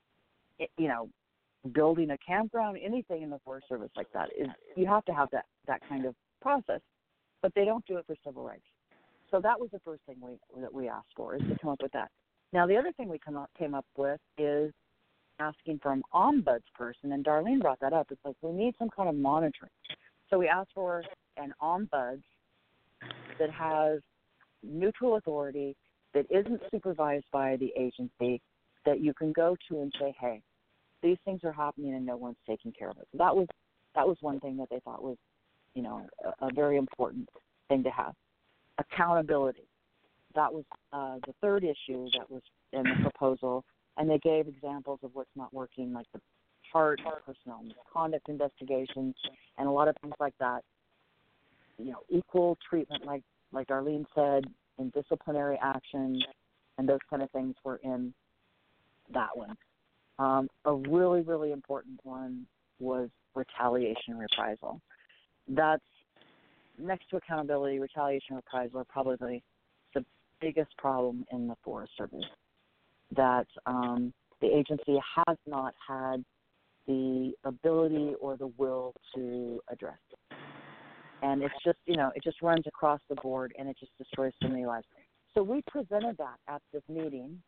you know, building a campground, anything in the Forest Service like that. Is you have to have that, that kind of process, but they don't do it for civil rights. So that was the first thing we that we asked for, is to come up with that. Now, the other thing we come up, came up with is asking for an ombudsperson, and Darlene brought that up. It's like we need some kind of monitoring. So we asked for an ombuds that has neutral authority, that isn't supervised by the agency, that you can go to and say, hey, these things are happening and no one's taking care of it. So that was that was one thing that they thought was, you know, a, a very important thing to have. Accountability. That was uh, the third issue that was in the proposal, and they gave examples of what's not working, like the HEART, personnel misconduct investigations, and a lot of things like that. You know, equal treatment, like like Darlene said, in disciplinary action, and those kind of things were in that one. Um, a really, really important one was retaliation and reprisal. That's next to accountability, retaliation and reprisal are probably the biggest problem in the Forest Service that um, the agency has not had the ability or the will to address. And it's just, you know, it just runs across the board and it just destroys so many lives. So we presented that at this meeting,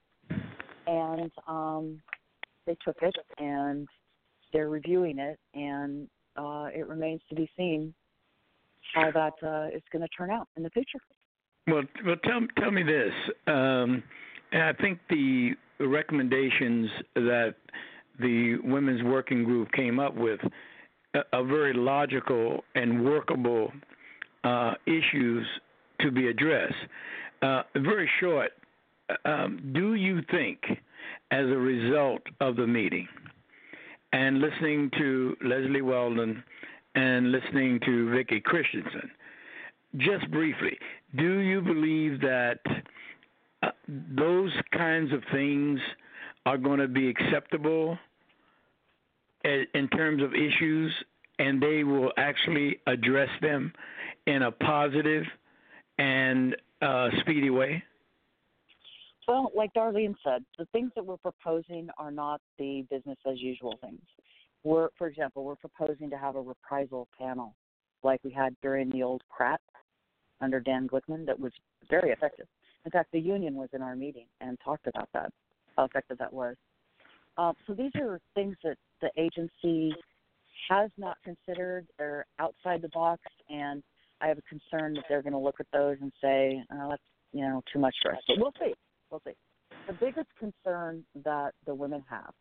and um, they took it and they're reviewing it, and uh, it remains to be seen how that uh, is going to turn out in the future. Well, well, tell tell me this. Um, and I think the recommendations that the Women's Working Group came up with are very logical and workable uh, issues to be addressed. Uh, very short. Um, do you think, as a result of the meeting and listening to Leslie Weldon and listening to Vicki Christensen. Just briefly, do you believe that uh, those kinds of things are going to be acceptable in, in terms of issues, and they will actually address them in a positive and uh, speedy way? Well, like Darlene said, the things that we're proposing are not the business as usual things. We're, for example, we're proposing to have a reprisal panel like we had during the old Pratt under Dan Glickman that was very effective. In fact, the union was in our meeting and talked about that, how effective that was. Um, so these are things that the agency has not considered. They're outside the box, and I have a concern that they're going to look at those and say, oh, that's, you know, too much for us. But we'll see. We'll see. The biggest concern that the women have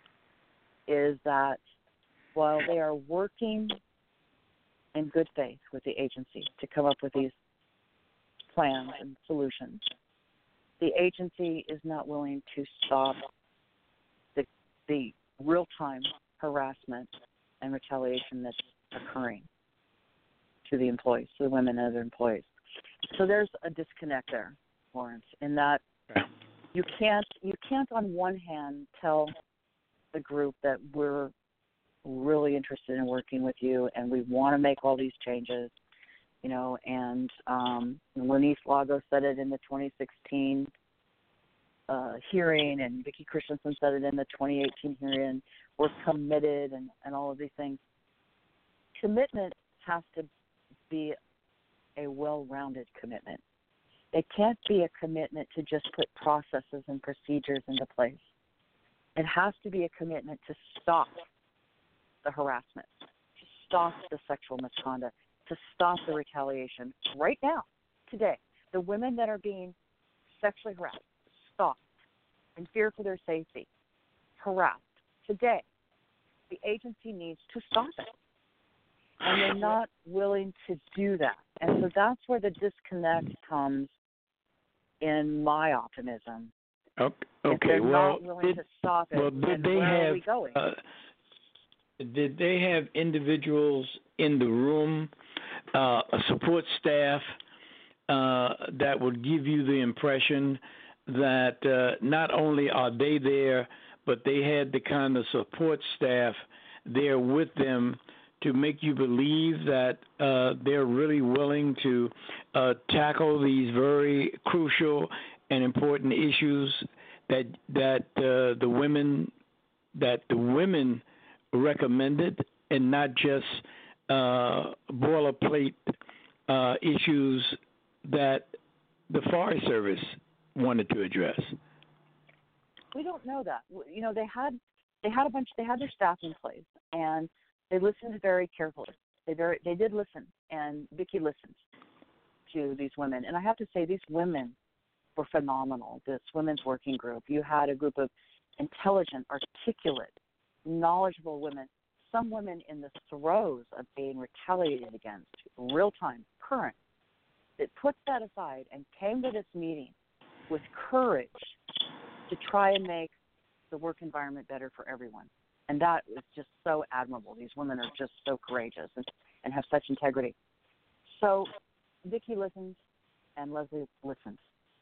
is that while they are working in good faith with the agency to come up with these plans and solutions, the agency is not willing to stop the, the real-time harassment and retaliation that's occurring to the employees, to the women and other employees. So there's a disconnect there, Lawrence, in that you can't you can't on one hand tell the group that we're really interested in working with you and we want to make all these changes, you know, and um, Lenise Lago said it in the twenty sixteen uh, hearing, and Vicki Christensen said it in the twenty eighteen hearing. We're committed, and, and all of these things. Commitment has to be a well-rounded commitment. It can't be a commitment to just put processes and procedures into place. It has to be a commitment to stop the harassment, to stop the sexual misconduct, to stop the retaliation right now, today. The women that are being sexually harassed, stopped, in fear for their safety, harassed, today, the agency needs to stop it. And they're not willing to do that. And so that's where the disconnect comes in my optimism. Okay, if okay. they're well, not willing did, to stop it, well, did then they where have, are we going? Uh, did they have individuals in the room, uh, a support staff, uh, that would give you the impression that uh, not only are they there, but they had the kind of support staff there with them to make you believe that uh, they're really willing to uh, tackle these very crucial and important issues that that uh, the women that the women recommended, and not just uh, boilerplate uh, issues that the Forest Service wanted to address. We don't know that. You know, they had they had a bunch. They had their staff in place, and they listened very carefully. They very they did listen, and Vicki listened to these women. And I have to say, these women were phenomenal. This women's working group. You had a group of intelligent, articulate, knowledgeable women. Some women in the throes of being retaliated against, real time, current, that put that aside and came to this meeting with courage to try and make the work environment better for everyone. And that was just so admirable. These women are just so courageous and, and have such integrity. So Vicki listens and Leslie listens.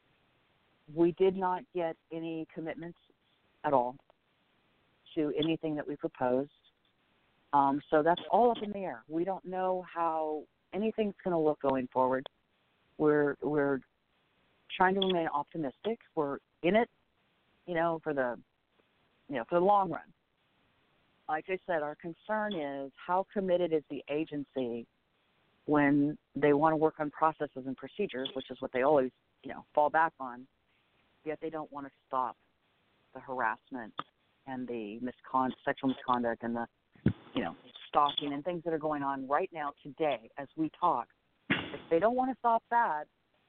We did not get any commitments at all to anything that we proposed. Um, so that's all up in the air. We don't know how anything's going to look going forward. We're we're trying to remain optimistic. We're in it, you know, for the you know for the long run. Like I said, our concern is how committed is the agency when they want to work on processes and procedures, which is what they always, you know, fall back on, yet they don't want to stop the harassment and the miscon- sexual misconduct and the, you know, stalking and things that are going on right now today as we talk. If they don't want to stop that,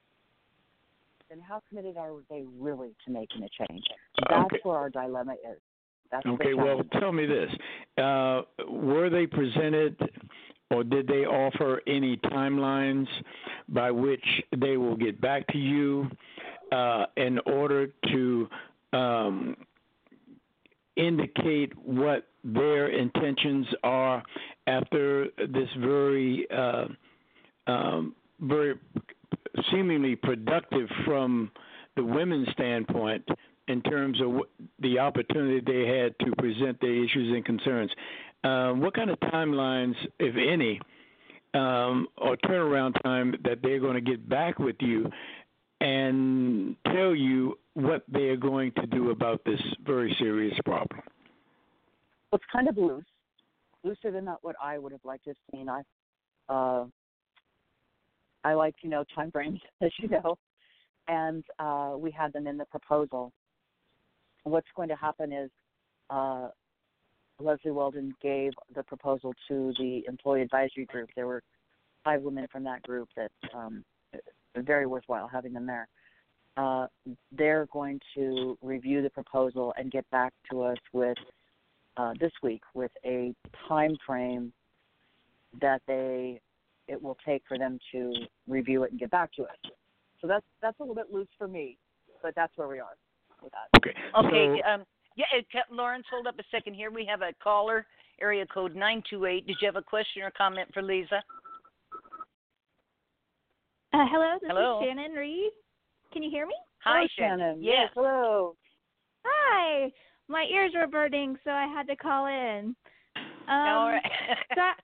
then how committed are they really to making a change? That's okay. where our dilemma is. That's okay, well, tell me this. Uh, were they presented or did they offer any timelines by which they will get back to you uh, in order to um, indicate what their intentions are after this very, uh, um, very seemingly productive from the women's standpoint in terms of what, the opportunity they had to present their issues and concerns. Um, what kind of timelines, if any, um, or turnaround time that they're going to get back with you and tell you what they're going to do about this very serious problem? Well, it's kind of loose, looser than not what I would have liked to have seen. I, uh, I like, you know, time frames, as you know, and uh, we had them in the proposal. What's going to happen is uh, Leslie Weldon gave the proposal to the employee advisory group. There were five women from that group that um, very worthwhile having them there. Uh, they're going to review the proposal and get back to us with uh, this week with a time frame that they it will take for them to review it and get back to us. So that's that's a little bit loose for me, but that's where we are with that. Okay. Okay. So, Um, yeah, it, Lawrence, hold up a second here. We have a caller, area code nine two eight. Did you have a question or comment for Lisa? Uh, hello, this Hello. is Shannon Reed. Can you hear me? Hi, Hello, Shannon. Yes. Yes, hello. Hi. My ears were burning, so I had to call in. Um, All right. so I,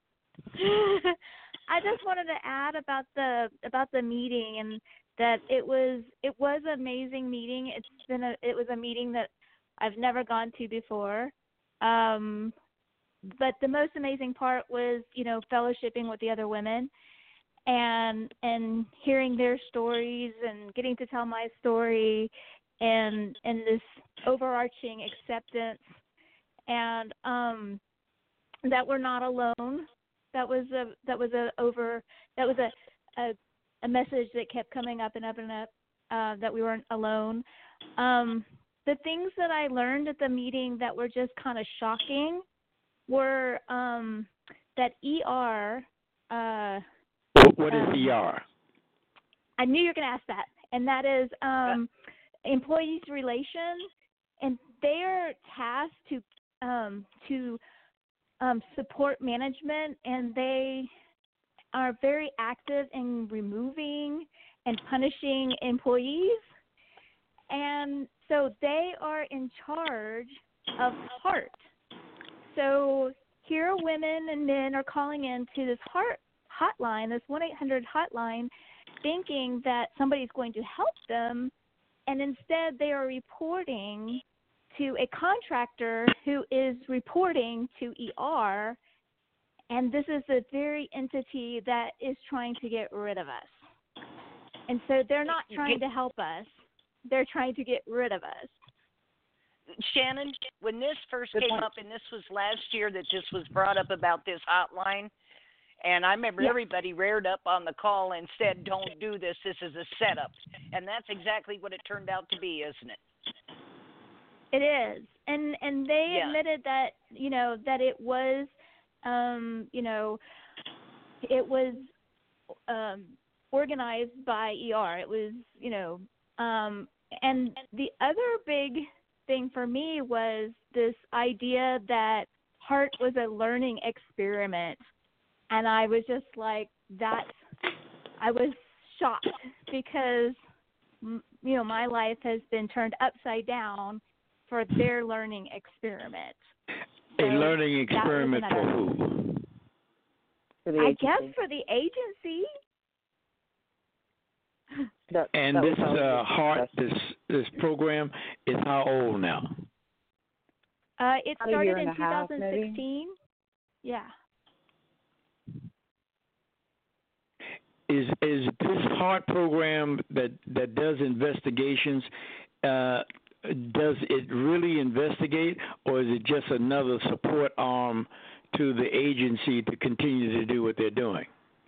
I just wanted to add about the about the meeting and that it was it was an amazing meeting. It's been a it was a meeting that I've never gone to before. Um, but the most amazing part was, you know, fellowshipping with the other women and and hearing their stories and getting to tell my story and and this overarching acceptance and um that we're not alone. That was a that was a over that was a a, a message that kept coming up and up and up, uh, that we weren't alone. Um, the things that I learned at the meeting that were just kind of shocking were um, that E R. Uh, what is um, E R? I knew you were going to ask that, and that is um, employees' relations, and they are tasked to um, to um, support management, and they are very active in removing and punishing employees, and so they are in charge of HEART. So here women and men are calling in to this HEART hotline, this one eight hundred hotline, thinking that somebody's going to help them, and instead they are reporting to a contractor who is reporting to E R, and this is the very entity that is trying to get rid of us. And so they're not trying to help us. They're trying to get rid of us. Shannon, when this first Good came point. up, and this was last year that this was brought up about this hotline, and I remember Yeah. everybody reared up on the call and said, don't do this, this is a setup. And that's exactly what it turned out to be, isn't it? It is. And and they Yeah. admitted that, you know, that it was, um, you know, it was um, organized by E R. It was, you know, um, and the other big thing for me was this idea that HEART was a learning experiment. And I was just like, that, I was shocked because, m- you know, my life has been turned upside down for their learning experiment. A So learning that was experiment for another- who? For the I agency. guess for the agency. That- And that this was how uh, we heart, discussed. this this program is how old now? Uh, it About a year started in and a half, maybe? twenty sixteen. Yeah. Is is this heart program that that does investigations? Uh, does it really investigate, or is it just another support arm to the agency to continue to do what they're doing?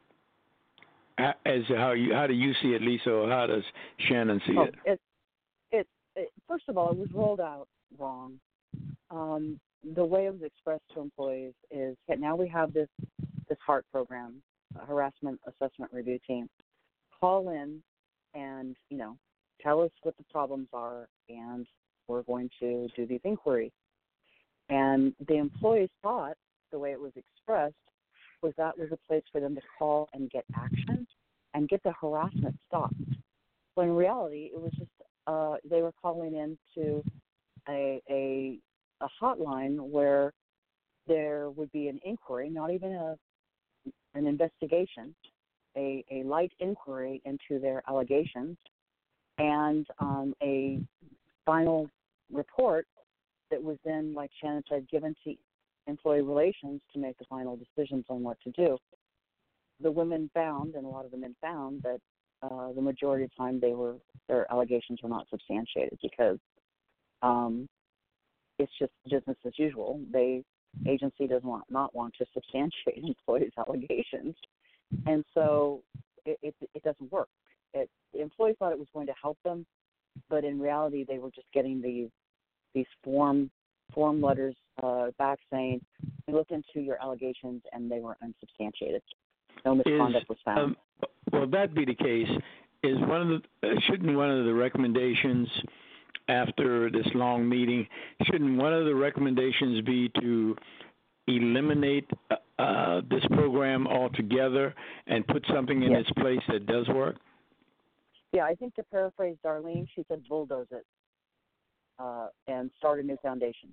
As how you how do you see it, Lisa, or how does Shannon see Oh, it? it, it, it, first of all, it was rolled out wrong. Um, the way it was expressed to employees is that now we have this this HEART program, a harassment assessment review team. Call in and, you know, tell us what the problems are, and we're going to do these inquiries. And the employees thought, the way it was expressed, was that was a place for them to call and get action and get the harassment stopped. When in reality, it was just uh, they were calling into a, a a hotline where there would be an inquiry, not even a an investigation, a, a light inquiry into their allegations, and um, a final report that was then, like Shannon said, given to employee relations to make the final decisions on what to do. The women found, and a lot of the men found, that uh, the majority of the time they were their allegations were not substantiated because um, it's just business as usual. They agency does want not want to substantiate employees' allegations, and so it, it, it doesn't work. It, the employees thought it was going to help them, but in reality, they were just getting these these form form letters uh, back saying, we looked into your allegations and they were unsubstantiated. No misconduct is, was found. Um, well, that be the case. Is one of the uh, shouldn't one of the recommendations after this long meeting, shouldn't one of the recommendations be to eliminate uh, this program altogether and put something in yes. its place that does work? Yeah, I think to paraphrase Darlene, she said bulldoze it uh, and start a new foundation.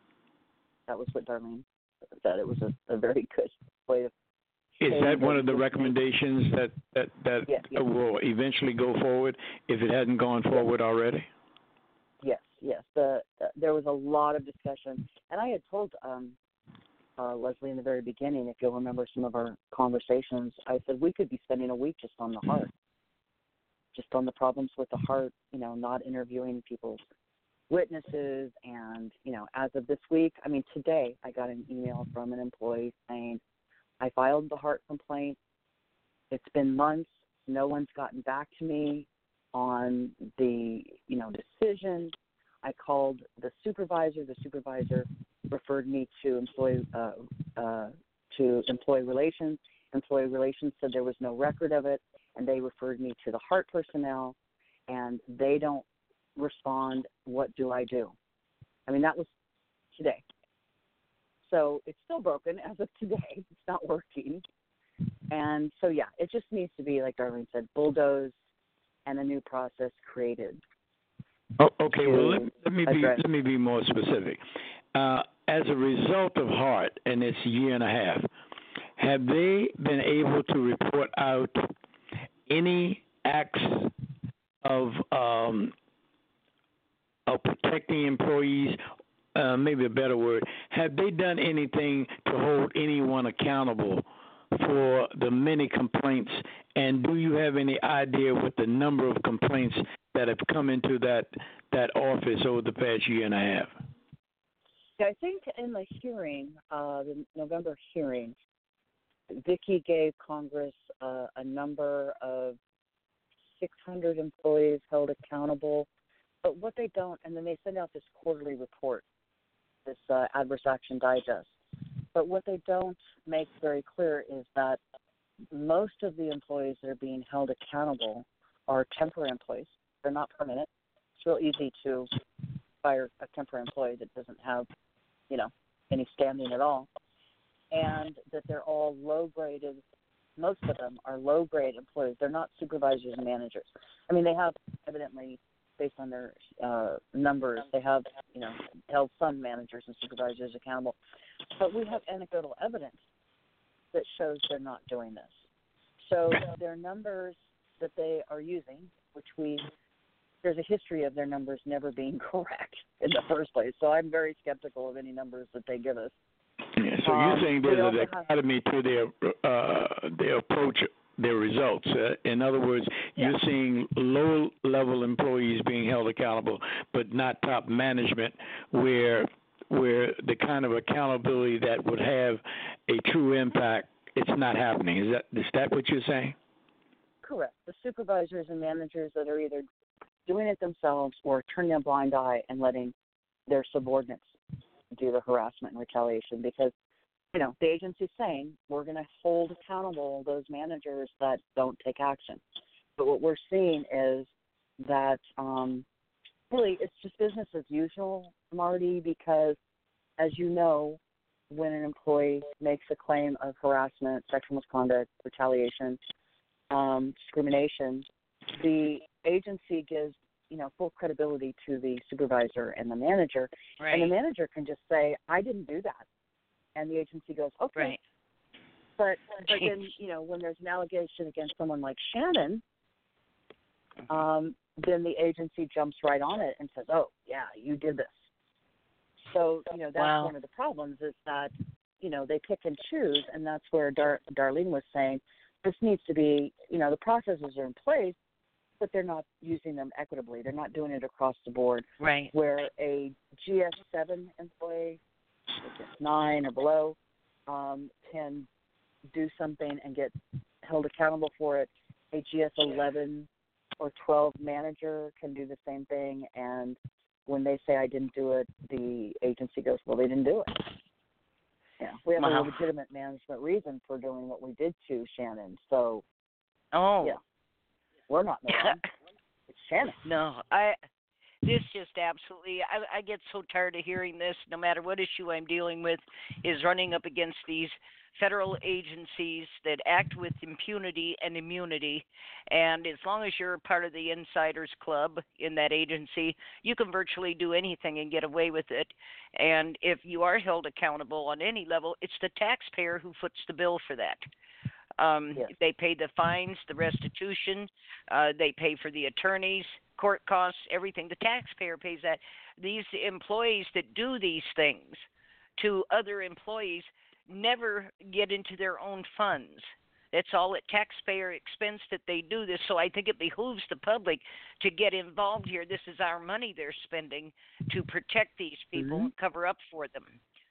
That was what Darlene said. It was a, a very good way of. Is that one of the recommendations that that, that yeah, yeah. will eventually go forward if it hadn't gone forward yes. already? Yes, yes. The, the, there was a lot of discussion, and I had told um, uh, Leslie in the very beginning, if you'll remember some of our conversations, I said we could be spending a week just on the heart, just on the problems with the heart. You know, not interviewing people's witnesses, and you know, as of this week, I mean, today I got an email from an employee saying, I filed the heart complaint. It's been months. No one's gotten back to me on the, you know, decision. I called the supervisor. The supervisor referred me to employee uh, uh, to employee relations. Employee relations said there was no record of it, and they referred me to the heart personnel, and they don't respond. What do I do? I mean, that was today. So it's still broken as of today. It's not working. And so, yeah, it just needs to be, like Darlene said, bulldoze and a new process created. Oh, okay, well, let, let me be let me be more specific. Uh, as a result of HEART and its year and a half, have they been able to report out any acts of um, of protecting employees? Uh, maybe a better word. Have they done anything to hold anyone accountable for the many complaints? And do you have any idea what the number of complaints that have come into that that office over the past year and a half? Yeah, I think in the hearing, uh, the November hearing, Vicki gave Congress uh, a number of six hundred employees held accountable. But what they don't, and then they send out this quarterly report, this uh, adverse action digest. But what they don't make very clear is that most of the employees that are being held accountable are temporary employees. They're not permanent. It's real easy to fire a temporary employee that doesn't have, you know, any standing at all. And that they're all low-graded. Most of them are low-grade employees. They're not supervisors and managers. I mean, they have evidently, based on their uh, numbers, they have, you know, held some managers and supervisors accountable. But we have anecdotal evidence that shows they're not doing this. So their numbers that they are using, which we, there's a history of their numbers never being correct in the first place. So I'm very skeptical of any numbers that they give us. Yeah, so um, you're saying there's an have, academy to their uh, their approach, their results. Uh, in other words, yeah. you're seeing low-level employees being held accountable, but not top management, where where the kind of accountability that would have a true impact, it's not happening. Is that is that what you're saying? Correct. The supervisors and managers that are either doing it themselves or turning a blind eye and letting their subordinates do the harassment and retaliation, because, you know, the agency's saying we're going to hold accountable those managers that don't take action. But what we're seeing is that um, really it's just business as usual, Marty, because as you know, when an employee makes a claim of harassment, sexual misconduct, retaliation, um, discrimination, the agency gives, you know, full credibility to the supervisor and the manager. Right. And the manager can just say, I didn't do that. And the agency goes, okay. Right. But, but then, you know, when there's an allegation against someone like Shannon, um, then the agency jumps right on it and says, oh, yeah, you did this. So, you know, that's wow. one of the problems is that, you know, they pick and choose, and that's where Dar- Darlene was saying this needs to be, you know, the processes are in place, but they're not using them equitably. They're not doing it across the board. Right. Where a G S seven employee, which is nine or below, um, can do something and get held accountable for it. A G S eleven or twelve manager can do the same thing, and when they say I didn't do it, the agency goes, well, they didn't do it. Yeah, we have wow. a legitimate management reason for doing what we did to Shannon. So, oh, yeah, we're not in the wrong. It's Shannon. No, I. This just absolutely. I, I get so tired of hearing this. No matter what issue I'm dealing with, is running up against these federal agencies that act with impunity and immunity. And as long as you're part of the insiders club in that agency, you can virtually do anything and get away with it. And if you are held accountable on any level, it's the taxpayer who foots the bill for that. Um, yes. They pay the fines, the restitution, uh, they pay for the attorneys, court costs, everything. The taxpayer pays that. These employees that do these things to other employees never get into their own funds. That's all at taxpayer expense that they do this. So I think it behooves the public to get involved here. This is our money they're spending to protect these people mm-hmm. and cover up for them.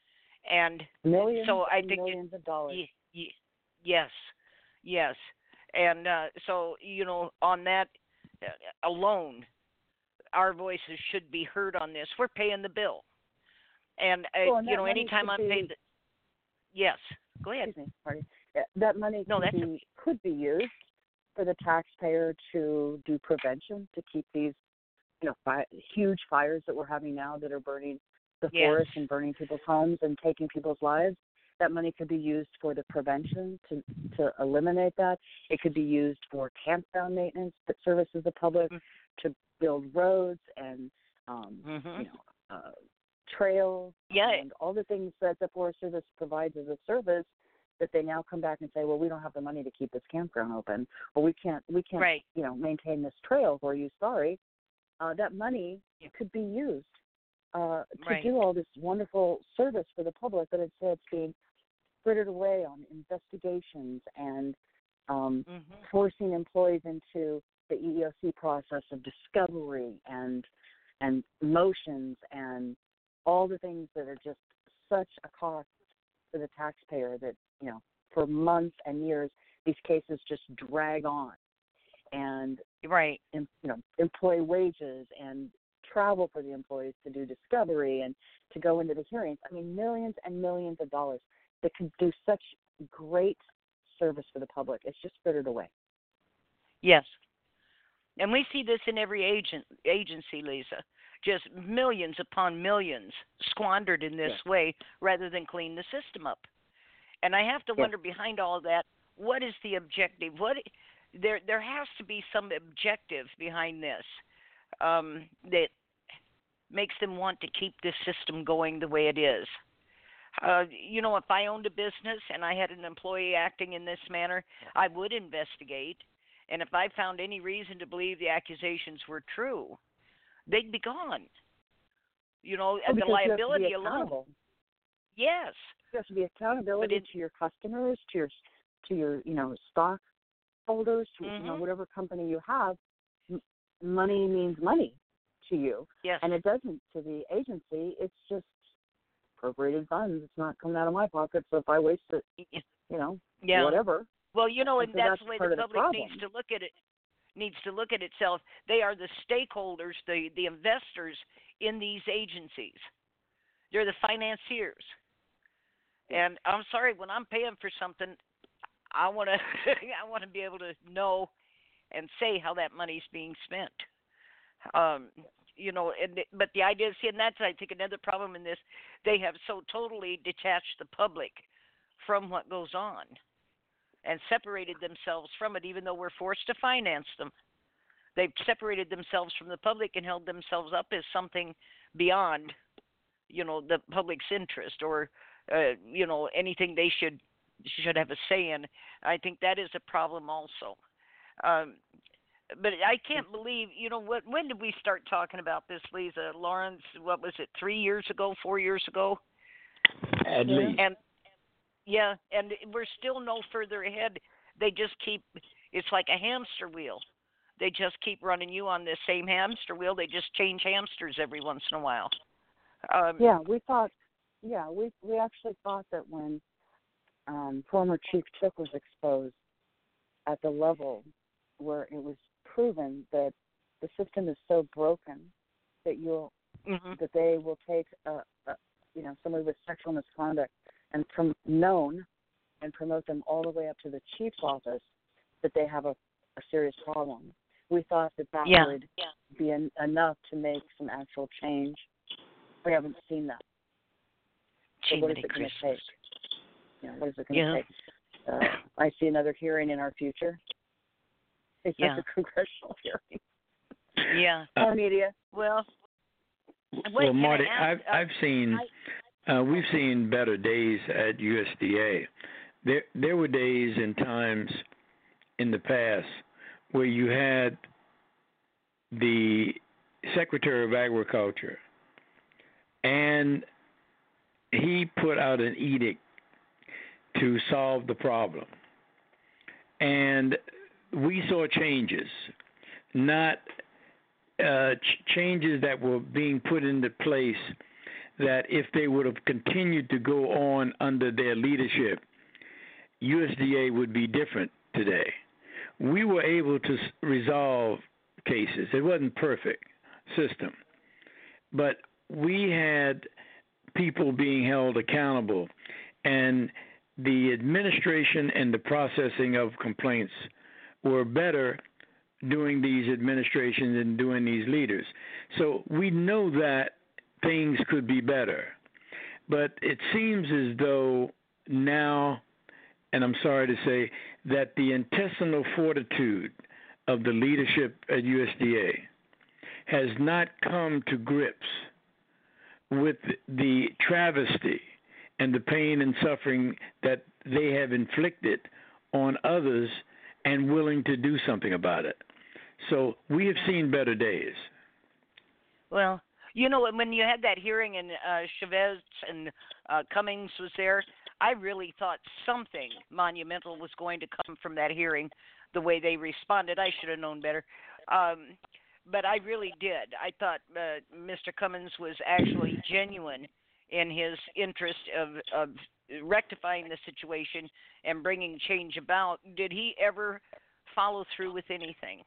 And millions so I and think millions it, of dollars. Y- y- yes, yes. And uh, so, you know, on that uh, alone, our voices should be heard on this. We're paying the bill. And, uh, well, and you know, anytime I'm be, paying the – yes, go ahead. Excuse me, Marty. That money no, could, that's be, okay. could be used for the taxpayer to do prevention, to keep these, you know, fi- huge fires that we're having now that are burning the yes. forest and burning people's homes and taking people's lives. That money could be used for the prevention to, to eliminate that. It could be used for campground maintenance that services the public, mm-hmm. to build roads and, um, mm-hmm. you know, uh, trails yeah. and all the things that the Forest Service provides as a service. That they now come back and say, well, we don't have the money to keep this campground open, or we can't, we can't, right. you know, maintain this trail for you. Sorry, uh, that money could be used uh, to right. do all this wonderful service for the public, but instead it's being frittered away on investigations and um, mm-hmm. forcing employees into the E E O C process of discovery and and motions and all the things that are just such a cost to the taxpayer that, you know, for months and years, these cases just drag on. And, right. you know, employee wages and travel for the employees to do discovery and to go into the hearings. I mean, millions and millions of dollars that can do such great service for the public. It's just frittered away. Yes. And we see this in every agent agency, Lisa. Just millions upon millions squandered in this yes. way rather than clean the system up. And I have to yes. wonder behind all that, what is the objective? What there there has to be some objective behind this um, that makes them want to keep this system going the way it is. Uh, you know, if I owned a business and I had an employee acting in this manner, I would investigate. And if I found any reason to believe the accusations were true, they'd be gone. You know, well, the liability you have to be alone. Yes. There has to be accountability it, to your customers, to your, to your, you know, stockholders, to mm-hmm. you know, whatever company you have. M- money means money to you, yes. and it doesn't to the agency. It's just appropriated funds. It's not coming out of my pocket. So if I waste it, you know, yeah. whatever. Well, you know, and, and so that's, that's the way part the of the public needs to look at it. Needs to look at itself. They are the stakeholders, the the investors in these agencies. They're the financiers. And I'm sorry, when I'm paying for something, I want to I want to be able to know and say how that money's being spent. Um, you know, and the- but the idea is, see, and that's I think another problem in this. They have so totally detached the public from what goes on, and separated themselves from it, even though we're forced to finance them. They've separated themselves from the public and held themselves up as something beyond, you know, the public's interest, or uh, you know, anything they should should have a say in. I think that is a problem also. Um, but I can't believe, you know, what? When did we start talking about this, Lisa Lawrence? What was it? Three years ago? Four years ago? At least. And yeah, and we're still no further ahead. They just keep. It's like a hamster wheel. They just keep running you on this same hamster wheel. They just change hamsters every once in a while. Um, Yeah, we thought. Yeah, we we actually thought that when um, former Chief Chick was exposed at the level where it was proven that the system is so broken that you'll mm-hmm. that they will take a, a you know somebody with sexual misconduct and from known and promote them all the way up to the chief's office, that they have a, a serious problem. We thought that that yeah. would yeah. be en- enough to make some actual change. We haven't seen that. So what is it going to take? You know, what is it going to yeah. take? Uh, I see another hearing in our future. It's yeah. a congressional hearing. Yeah. Uh, media. Well, well, Marty, I I've I've seen I, uh, we've seen better days at U S D A. There there were days and times in the past where you had the Secretary of Agriculture, and he put out an edict to solve the problem. And we saw changes, not uh, ch- changes that were being put into place that if they would have continued to go on under their leadership, U S D A would be different today. We were able to s- resolve cases. It wasn't a perfect system, but we had people being held accountable, and the administration and the processing of complaints were better doing these administrations and doing these leaders. So we know that things could be better, but it seems as though now, and I'm sorry to say, that the intestinal fortitude of the leadership at U S D A has not come to grips with the travesty and the pain and suffering that they have inflicted on others and willing to do something about it. So we have seen better days. Well, you know, when you had that hearing and uh, Chavez and uh, Cummings was there, I really thought something monumental was going to come from that hearing, the way they responded. I should have known better. Um, but I really did. I thought uh, Mister Cummings was actually genuine in his interest of, of rectifying the situation and bringing change about. Did he ever follow through with anything?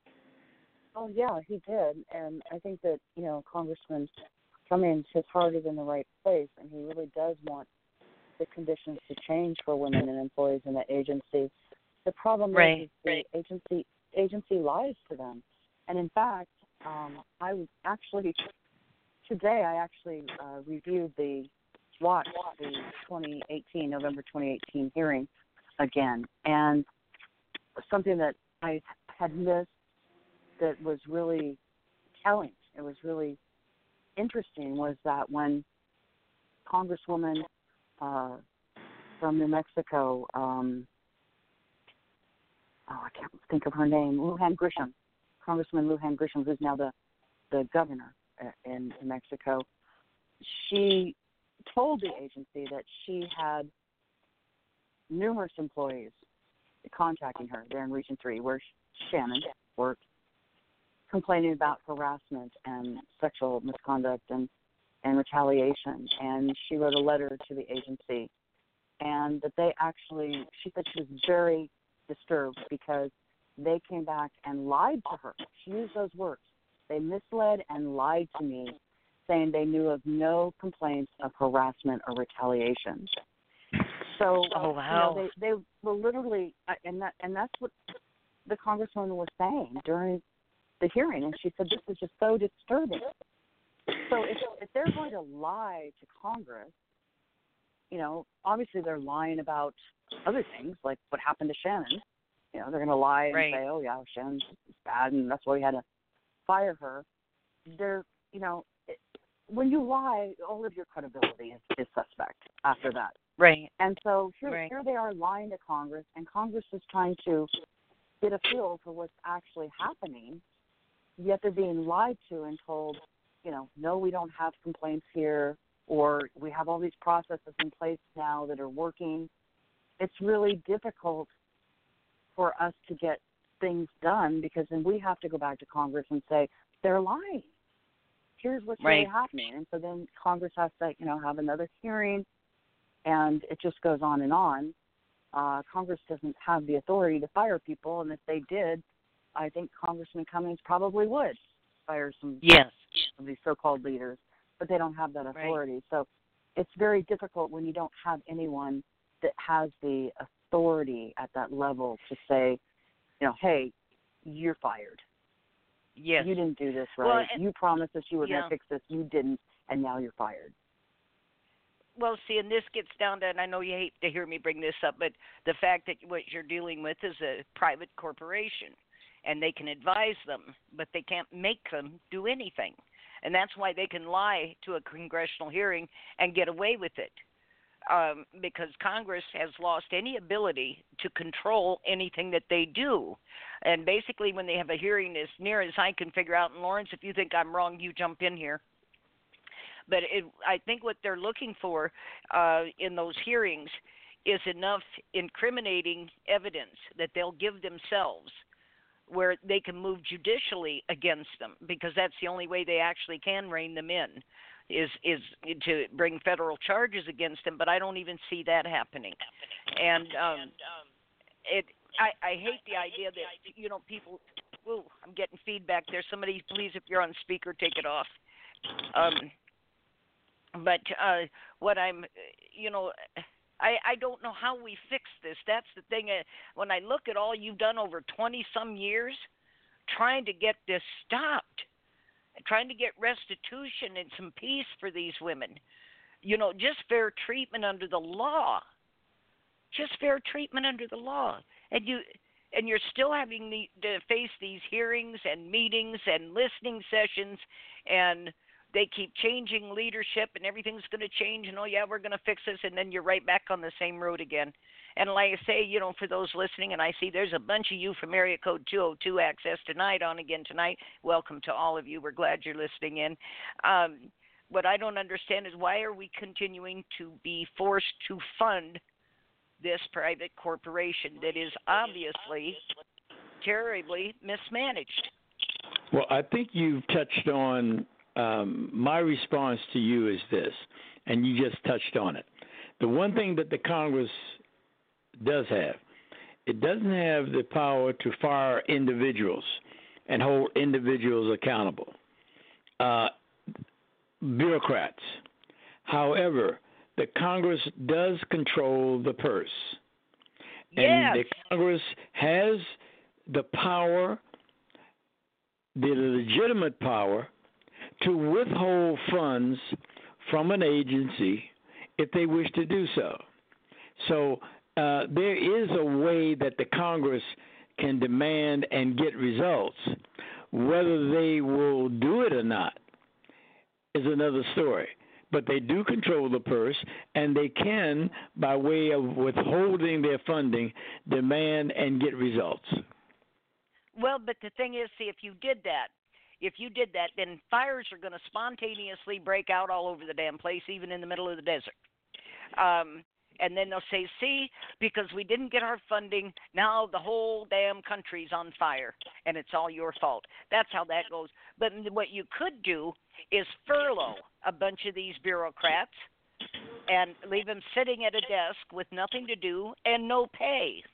Oh, yeah, he did. And I think that, you know, Congressman Cummings, his heart is in the right place, and he really does want the conditions to change for women and employees in the agency. The problem right, is, is the right. agency agency lies to them. And in fact, um, I actually, today I actually uh, reviewed the, watched the twenty eighteen, November twenty eighteen hearing again. And something that I had missed that was really telling, it was really interesting, was that when Congresswoman uh, from New Mexico, um, oh, I can't think of her name, Lujan Grisham, Congressman Lujan Grisham, who's now the, the governor in New Mexico, she told the agency that she had numerous employees contacting her there in Region three, where Shannon worked, complaining about harassment and sexual misconduct and, and retaliation. And she wrote a letter to the agency, and that they actually, she said she was very disturbed because they came back and lied to her. She used those words. They misled and lied to me, saying they knew of no complaints of harassment or retaliation. So, oh, wow. you know, they, they were literally, and that, and that's what the Congresswoman was saying during the hearing, and she said this is just so disturbing. So if, if they're going to lie to Congress, you know, obviously they're lying about other things, like what happened to Shannon. You know, they're going to lie and right. say, oh, yeah, Shannon's bad, and that's why we had to fire her. They're, you know, it, when you lie, all of your credibility is, is suspect after that. Right. And so here, right. here they are lying to Congress, and Congress is trying to get a feel for what's actually happening, yet they're being lied to and told, you know, no, we don't have complaints here, or we have all these processes in place now that are working. It's really difficult for us to get things done because then we have to go back to Congress and say, they're lying. Here's what's right. really happening. And so then Congress has to, you know, have another hearing, and it just goes on and on. Uh, Congress doesn't have the authority to fire people, and if they did, I think Congressman Cummings probably would fire some yes. of these so-called leaders, but they don't have that authority. Right. So it's very difficult when you don't have anyone that has the authority at that level to say, you know, hey, you're fired. Yes. You didn't do this right. Well, and, you promised us you were yeah. going to fix this. You didn't, and now you're fired. Well, see, and this gets down to, and I know you hate to hear me bring this up, but the fact that what you're dealing with is a private corporation, and they can advise them, but they can't make them do anything. And that's why they can lie to a congressional hearing and get away with it, um, because Congress has lost any ability to control anything that they do. And basically when they have a hearing, as near as I can figure out, and Lawrence, if you think I'm wrong, you jump in here. But it, I think what they're looking for uh, in those hearings is enough incriminating evidence that they'll give themselves where they can move judicially against them, because that's the only way they actually can rein them in, is is to bring federal charges against them. But I don't even see that happening. And um, it, I, I hate the idea that, you know, people, ooh, I'm getting feedback there. Somebody, please, if you're on speaker, take it off. Um, but uh, what I'm, you know, I, I don't know how we fix this. That's the thing. Uh, when I look at all you've done over twenty-some years trying to get this stopped, trying to get restitution and some peace for these women, you know, just fair treatment under the law, just fair treatment under the law. And, you, and you're still having the, to face these hearings and meetings and listening sessions, and they keep changing leadership, and everything's going to change, and, oh, yeah, we're going to fix this, and then you're right back on the same road again. And like I say, you know, for those listening, and I see there's a bunch of you from area code two oh two Access Tonight on again tonight. Welcome to all of you. We're glad you're listening in. Um, what I don't understand is why are we continuing to be forced to fund this private corporation that is obviously terribly mismanaged? Well, I think you've touched on Um, my response to you is this, and you just touched on it. The one thing that the Congress does have, it doesn't have the power to fire individuals and hold individuals accountable, uh, bureaucrats. However, the Congress does control the purse. Yes. And the Congress has the power, the legitimate power, to withhold funds from an agency if they wish to do so. So uh, there is a way that the Congress can demand and get results. Whether they will do it or not is another story. But they do control the purse, and they can, by way of withholding their funding, demand and get results. Well, but the thing is, see, if you did that, If you did that, then fires are going to spontaneously break out all over the damn place, even in the middle of the desert. Um, and then they'll say, see, because we didn't get our funding, now the whole damn country's on fire, and it's all your fault. That's how that goes. But what you could do is furlough a bunch of these bureaucrats and leave them sitting at a desk with nothing to do and no pay.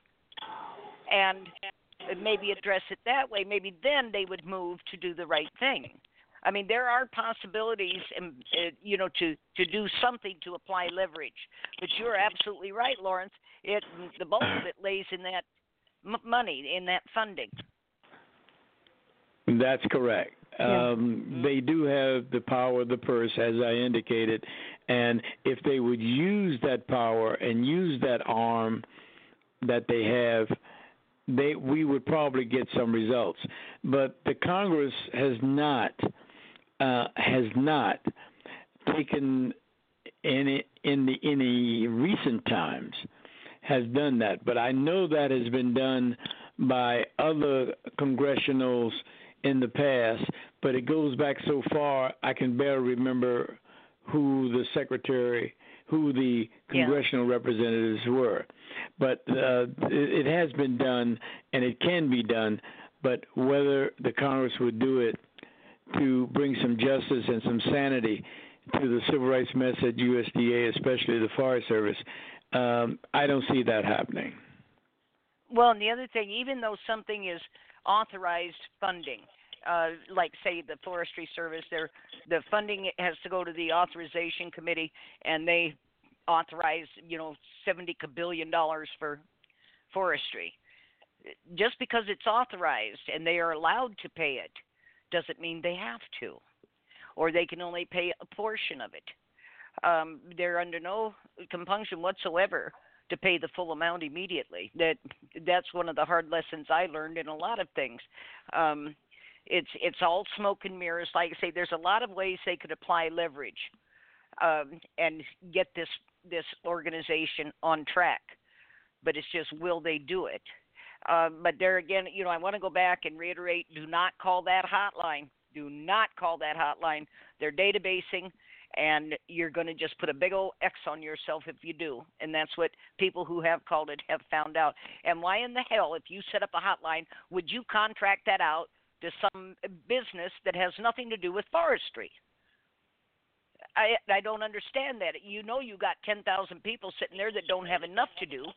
And maybe address it that way. Maybe then they would move to do the right thing. I mean, there are possibilities, and uh, you know, to, to do something to apply leverage. But you're absolutely right, Lawrence. It the bulk of it lays in that m- money, in that funding. That's correct. Yeah. Um, they do have the power of the purse, as I indicated, and if they would use that power and use that arm that they have, they we would probably get some results. But the Congress has not uh, has not taken any in the any recent times has done that. But I know that has been done by other congressionals in the past, but it goes back so far I can barely remember who the secretary, who the congressional yeah. representatives were. But uh, it, it has been done, and it can be done, but whether the Congress would do it to bring some justice and some sanity to the civil rights message, U S D A, especially the Forest Service, um, I don't see that happening. Well, and the other thing, even though something is authorized funding, uh, like, say, the Forestry Service, the funding has to go to the authorization committee, and they authorize, you know, seventy billion dollars for forestry. Just because it's authorized and they are allowed to pay it doesn't mean they have to, or they can only pay a portion of it. Um, they're under no compunction whatsoever to pay the full amount immediately. That that's one of the hard lessons I learned in a lot of things. Um, it's it's all smoke and mirrors. Like I say, there's a lot of ways they could apply leverage um, and get this this organization on track. But it's just, will they do it? Uh, but there again, you know, I want to go back and reiterate: do not call that hotline. Do not call that hotline. They're databasing. And you're going to just put a big old X on yourself if you do. And that's what people who have called it have found out. And why in the hell, if you set up a hotline, would you contract that out to some business that has nothing to do with forestry? I I don't understand that. You know you got ten thousand people sitting there that don't have enough to do.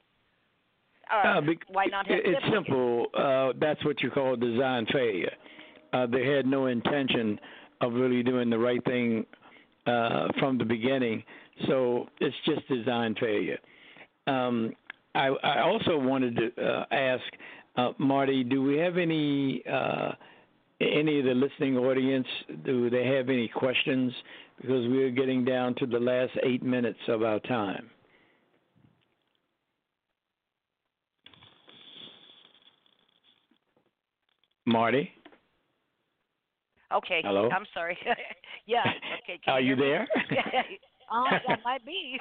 Uh, uh, be- why not have It's them? simple. Uh, that's what you call design failure. Uh, they had no intention of really doing the right thing Uh, from the beginning, so it's just design failure. Um, I, I also wanted to uh, ask uh, Marty, do we have any uh, any of the listening audience? Do they have any questions? Because we're getting down to the last eight minutes of our time. Marty? Okay. Hello? I'm sorry. yeah. Okay. Can Are you, you there? Oh, that might be.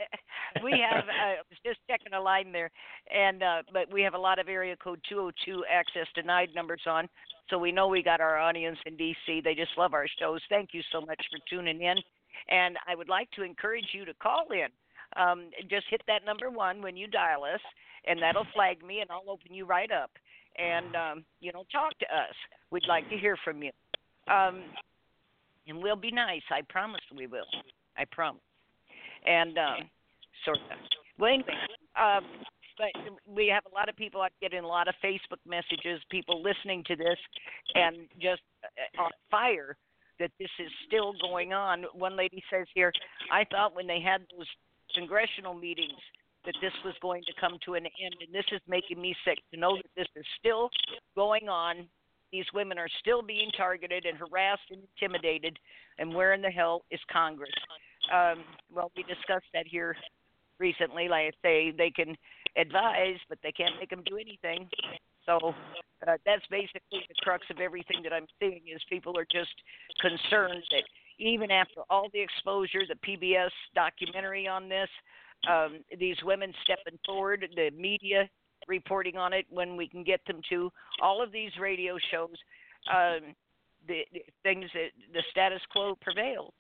we have uh, I was just checking a line there, and uh, but we have a lot of area code two oh two access denied numbers on, so we know we got our audience in D C. They just love our shows. Thank you so much for tuning in, and I would like to encourage you to call in. Um, just hit that number one when you dial us, and that'll flag me, and I'll open you right up, and um, you know, talk to us. We'd like to hear from you. Um, and we'll be nice. I promise we will. I promise. And um, sort of. Well, anyway, um, but we have a lot of people getting a lot of Facebook messages, people listening to this, and just on fire that this is still going on. One lady says here, I thought when they had those congressional meetings that this was going to come to an end, and this is making me sick to know that this is still going on. These women are still being targeted and harassed and intimidated, and where in the hell is Congress? Um, well, we discussed that here recently. Like I say, they can advise, but they can't make them do anything. So uh, that's basically the crux of everything that I'm seeing is people are just concerned that even after all the exposure, the P B S documentary on this, um, these women stepping forward, the media reporting on it when we can get them to, all of these radio shows, um, the, the things that the status quo prevails.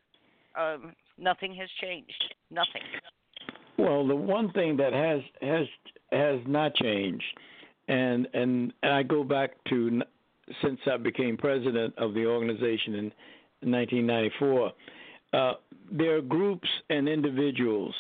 Um, nothing has changed. Nothing. Well, the one thing that has has has not changed, and and, and I go back to since I became president of the organization in nineteen ninety-four, uh, there are groups and individuals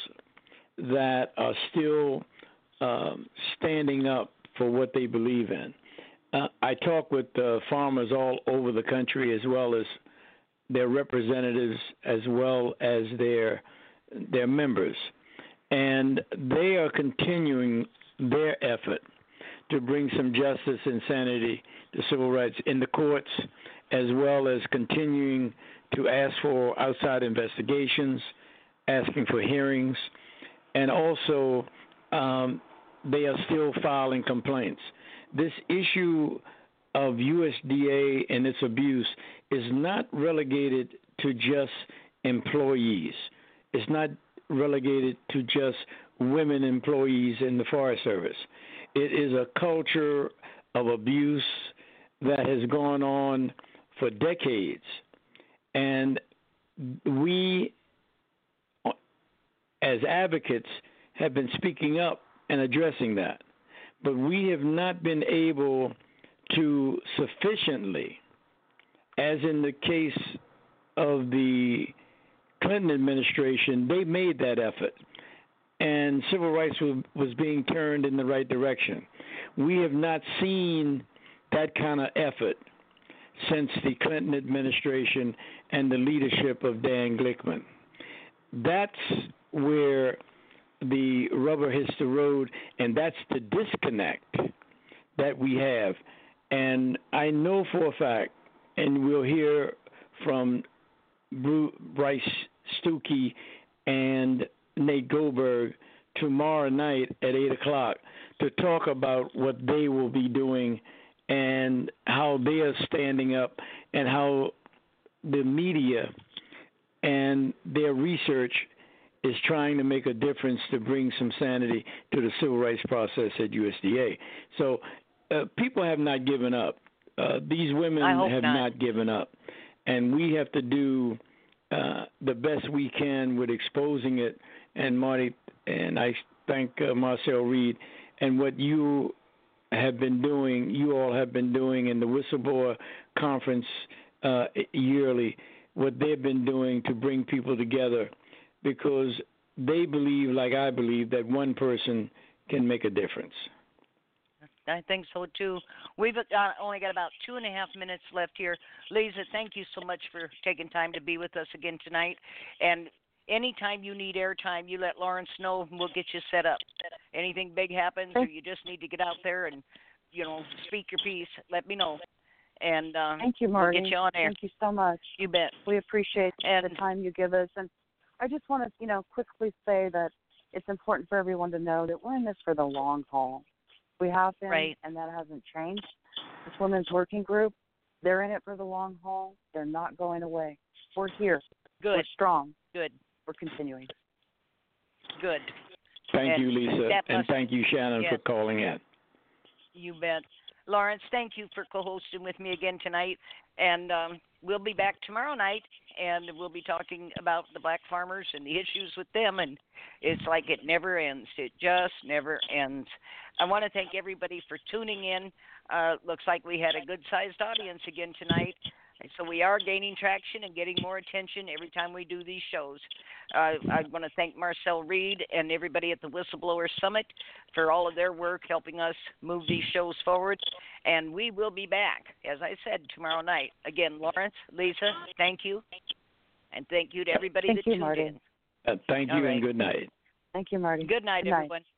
that are still um, standing up for what they believe in. Uh, I talk with uh, farmers all over the country, as well as their representatives, as well as their their members, and they are continuing their effort to bring some justice and sanity to civil rights in the courts, as well as continuing to ask for outside investigations, asking for hearings, and also um, they are still filing complaints. This issue of U S D A and its abuse is not relegated to just employees. It's not relegated to just women employees in the Forest Service. It is a culture of abuse that has gone on for decades. And we, as advocates, have been speaking up and addressing that. But we have not been able to sufficiently, as in the case of the Clinton administration, they made that effort, and civil rights was, was being turned in the right direction. We have not seen that kind of effort since the Clinton administration and the leadership of Dan Glickman. That's where the rubber hits the road, and that's the disconnect that we have. And I know for a fact, and we'll hear from Bryce Stuckey and Nate Goldberg tomorrow night at eight o'clock to talk about what they will be doing and how they are standing up and how the media and their research is trying to make a difference to bring some sanity to the civil rights process at U S D A. So uh, people have not given up. Uh, these women have not. not given up. And we have to do uh, the best we can with exposing it. And Marty, and I thank uh, Marcel Reed, and what you have been doing, you all have been doing in the Whistleblower Conference uh, yearly, what they've been doing to bring people together, because they believe, like I believe, that one person can make a difference. I think so, too. We've uh, only got about two and a half minutes left here. Lisa, thank you so much for taking time to be with us again tonight. And anytime you need airtime, you let Lawrence know, and we'll get you set up. Anything big happens, or you just need to get out there and, you know, speak your piece, let me know. And uh, thank you, Marty. We'll get you on air. Thank you so much. You bet. We appreciate and, the time you give us. And I just want to, you know, quickly say that it's important for everyone to know that we're in this for the long haul. We have been, right. and that hasn't changed. This women's working group, they're in it for the long haul. They're not going away. We're here. Good. We're strong. Good. We're continuing. Good. Thank and you, Lisa, and must, thank you, Shannon, yes. for calling in. You bet. Lawrence, thank you for co-hosting with me again tonight. And um, we'll be back tomorrow night, and we'll be talking about the black farmers and the issues with them. And it's like it never ends. It just never ends. I want to thank everybody for tuning in. Uh, looks like we had a good-sized audience again tonight. So we are gaining traction and getting more attention every time we do these shows. Uh, I want to thank Marcel Reed and everybody at the Whistleblower Summit for all of their work helping us move these shows forward. And we will be back, as I said, tomorrow night. Again, Lawrence, Lisa, thank you. And thank you to everybody thank that you, tuned Marty. in. Uh, thank you, all right. and good night. Thank you, Marty. Good night, good night. everyone.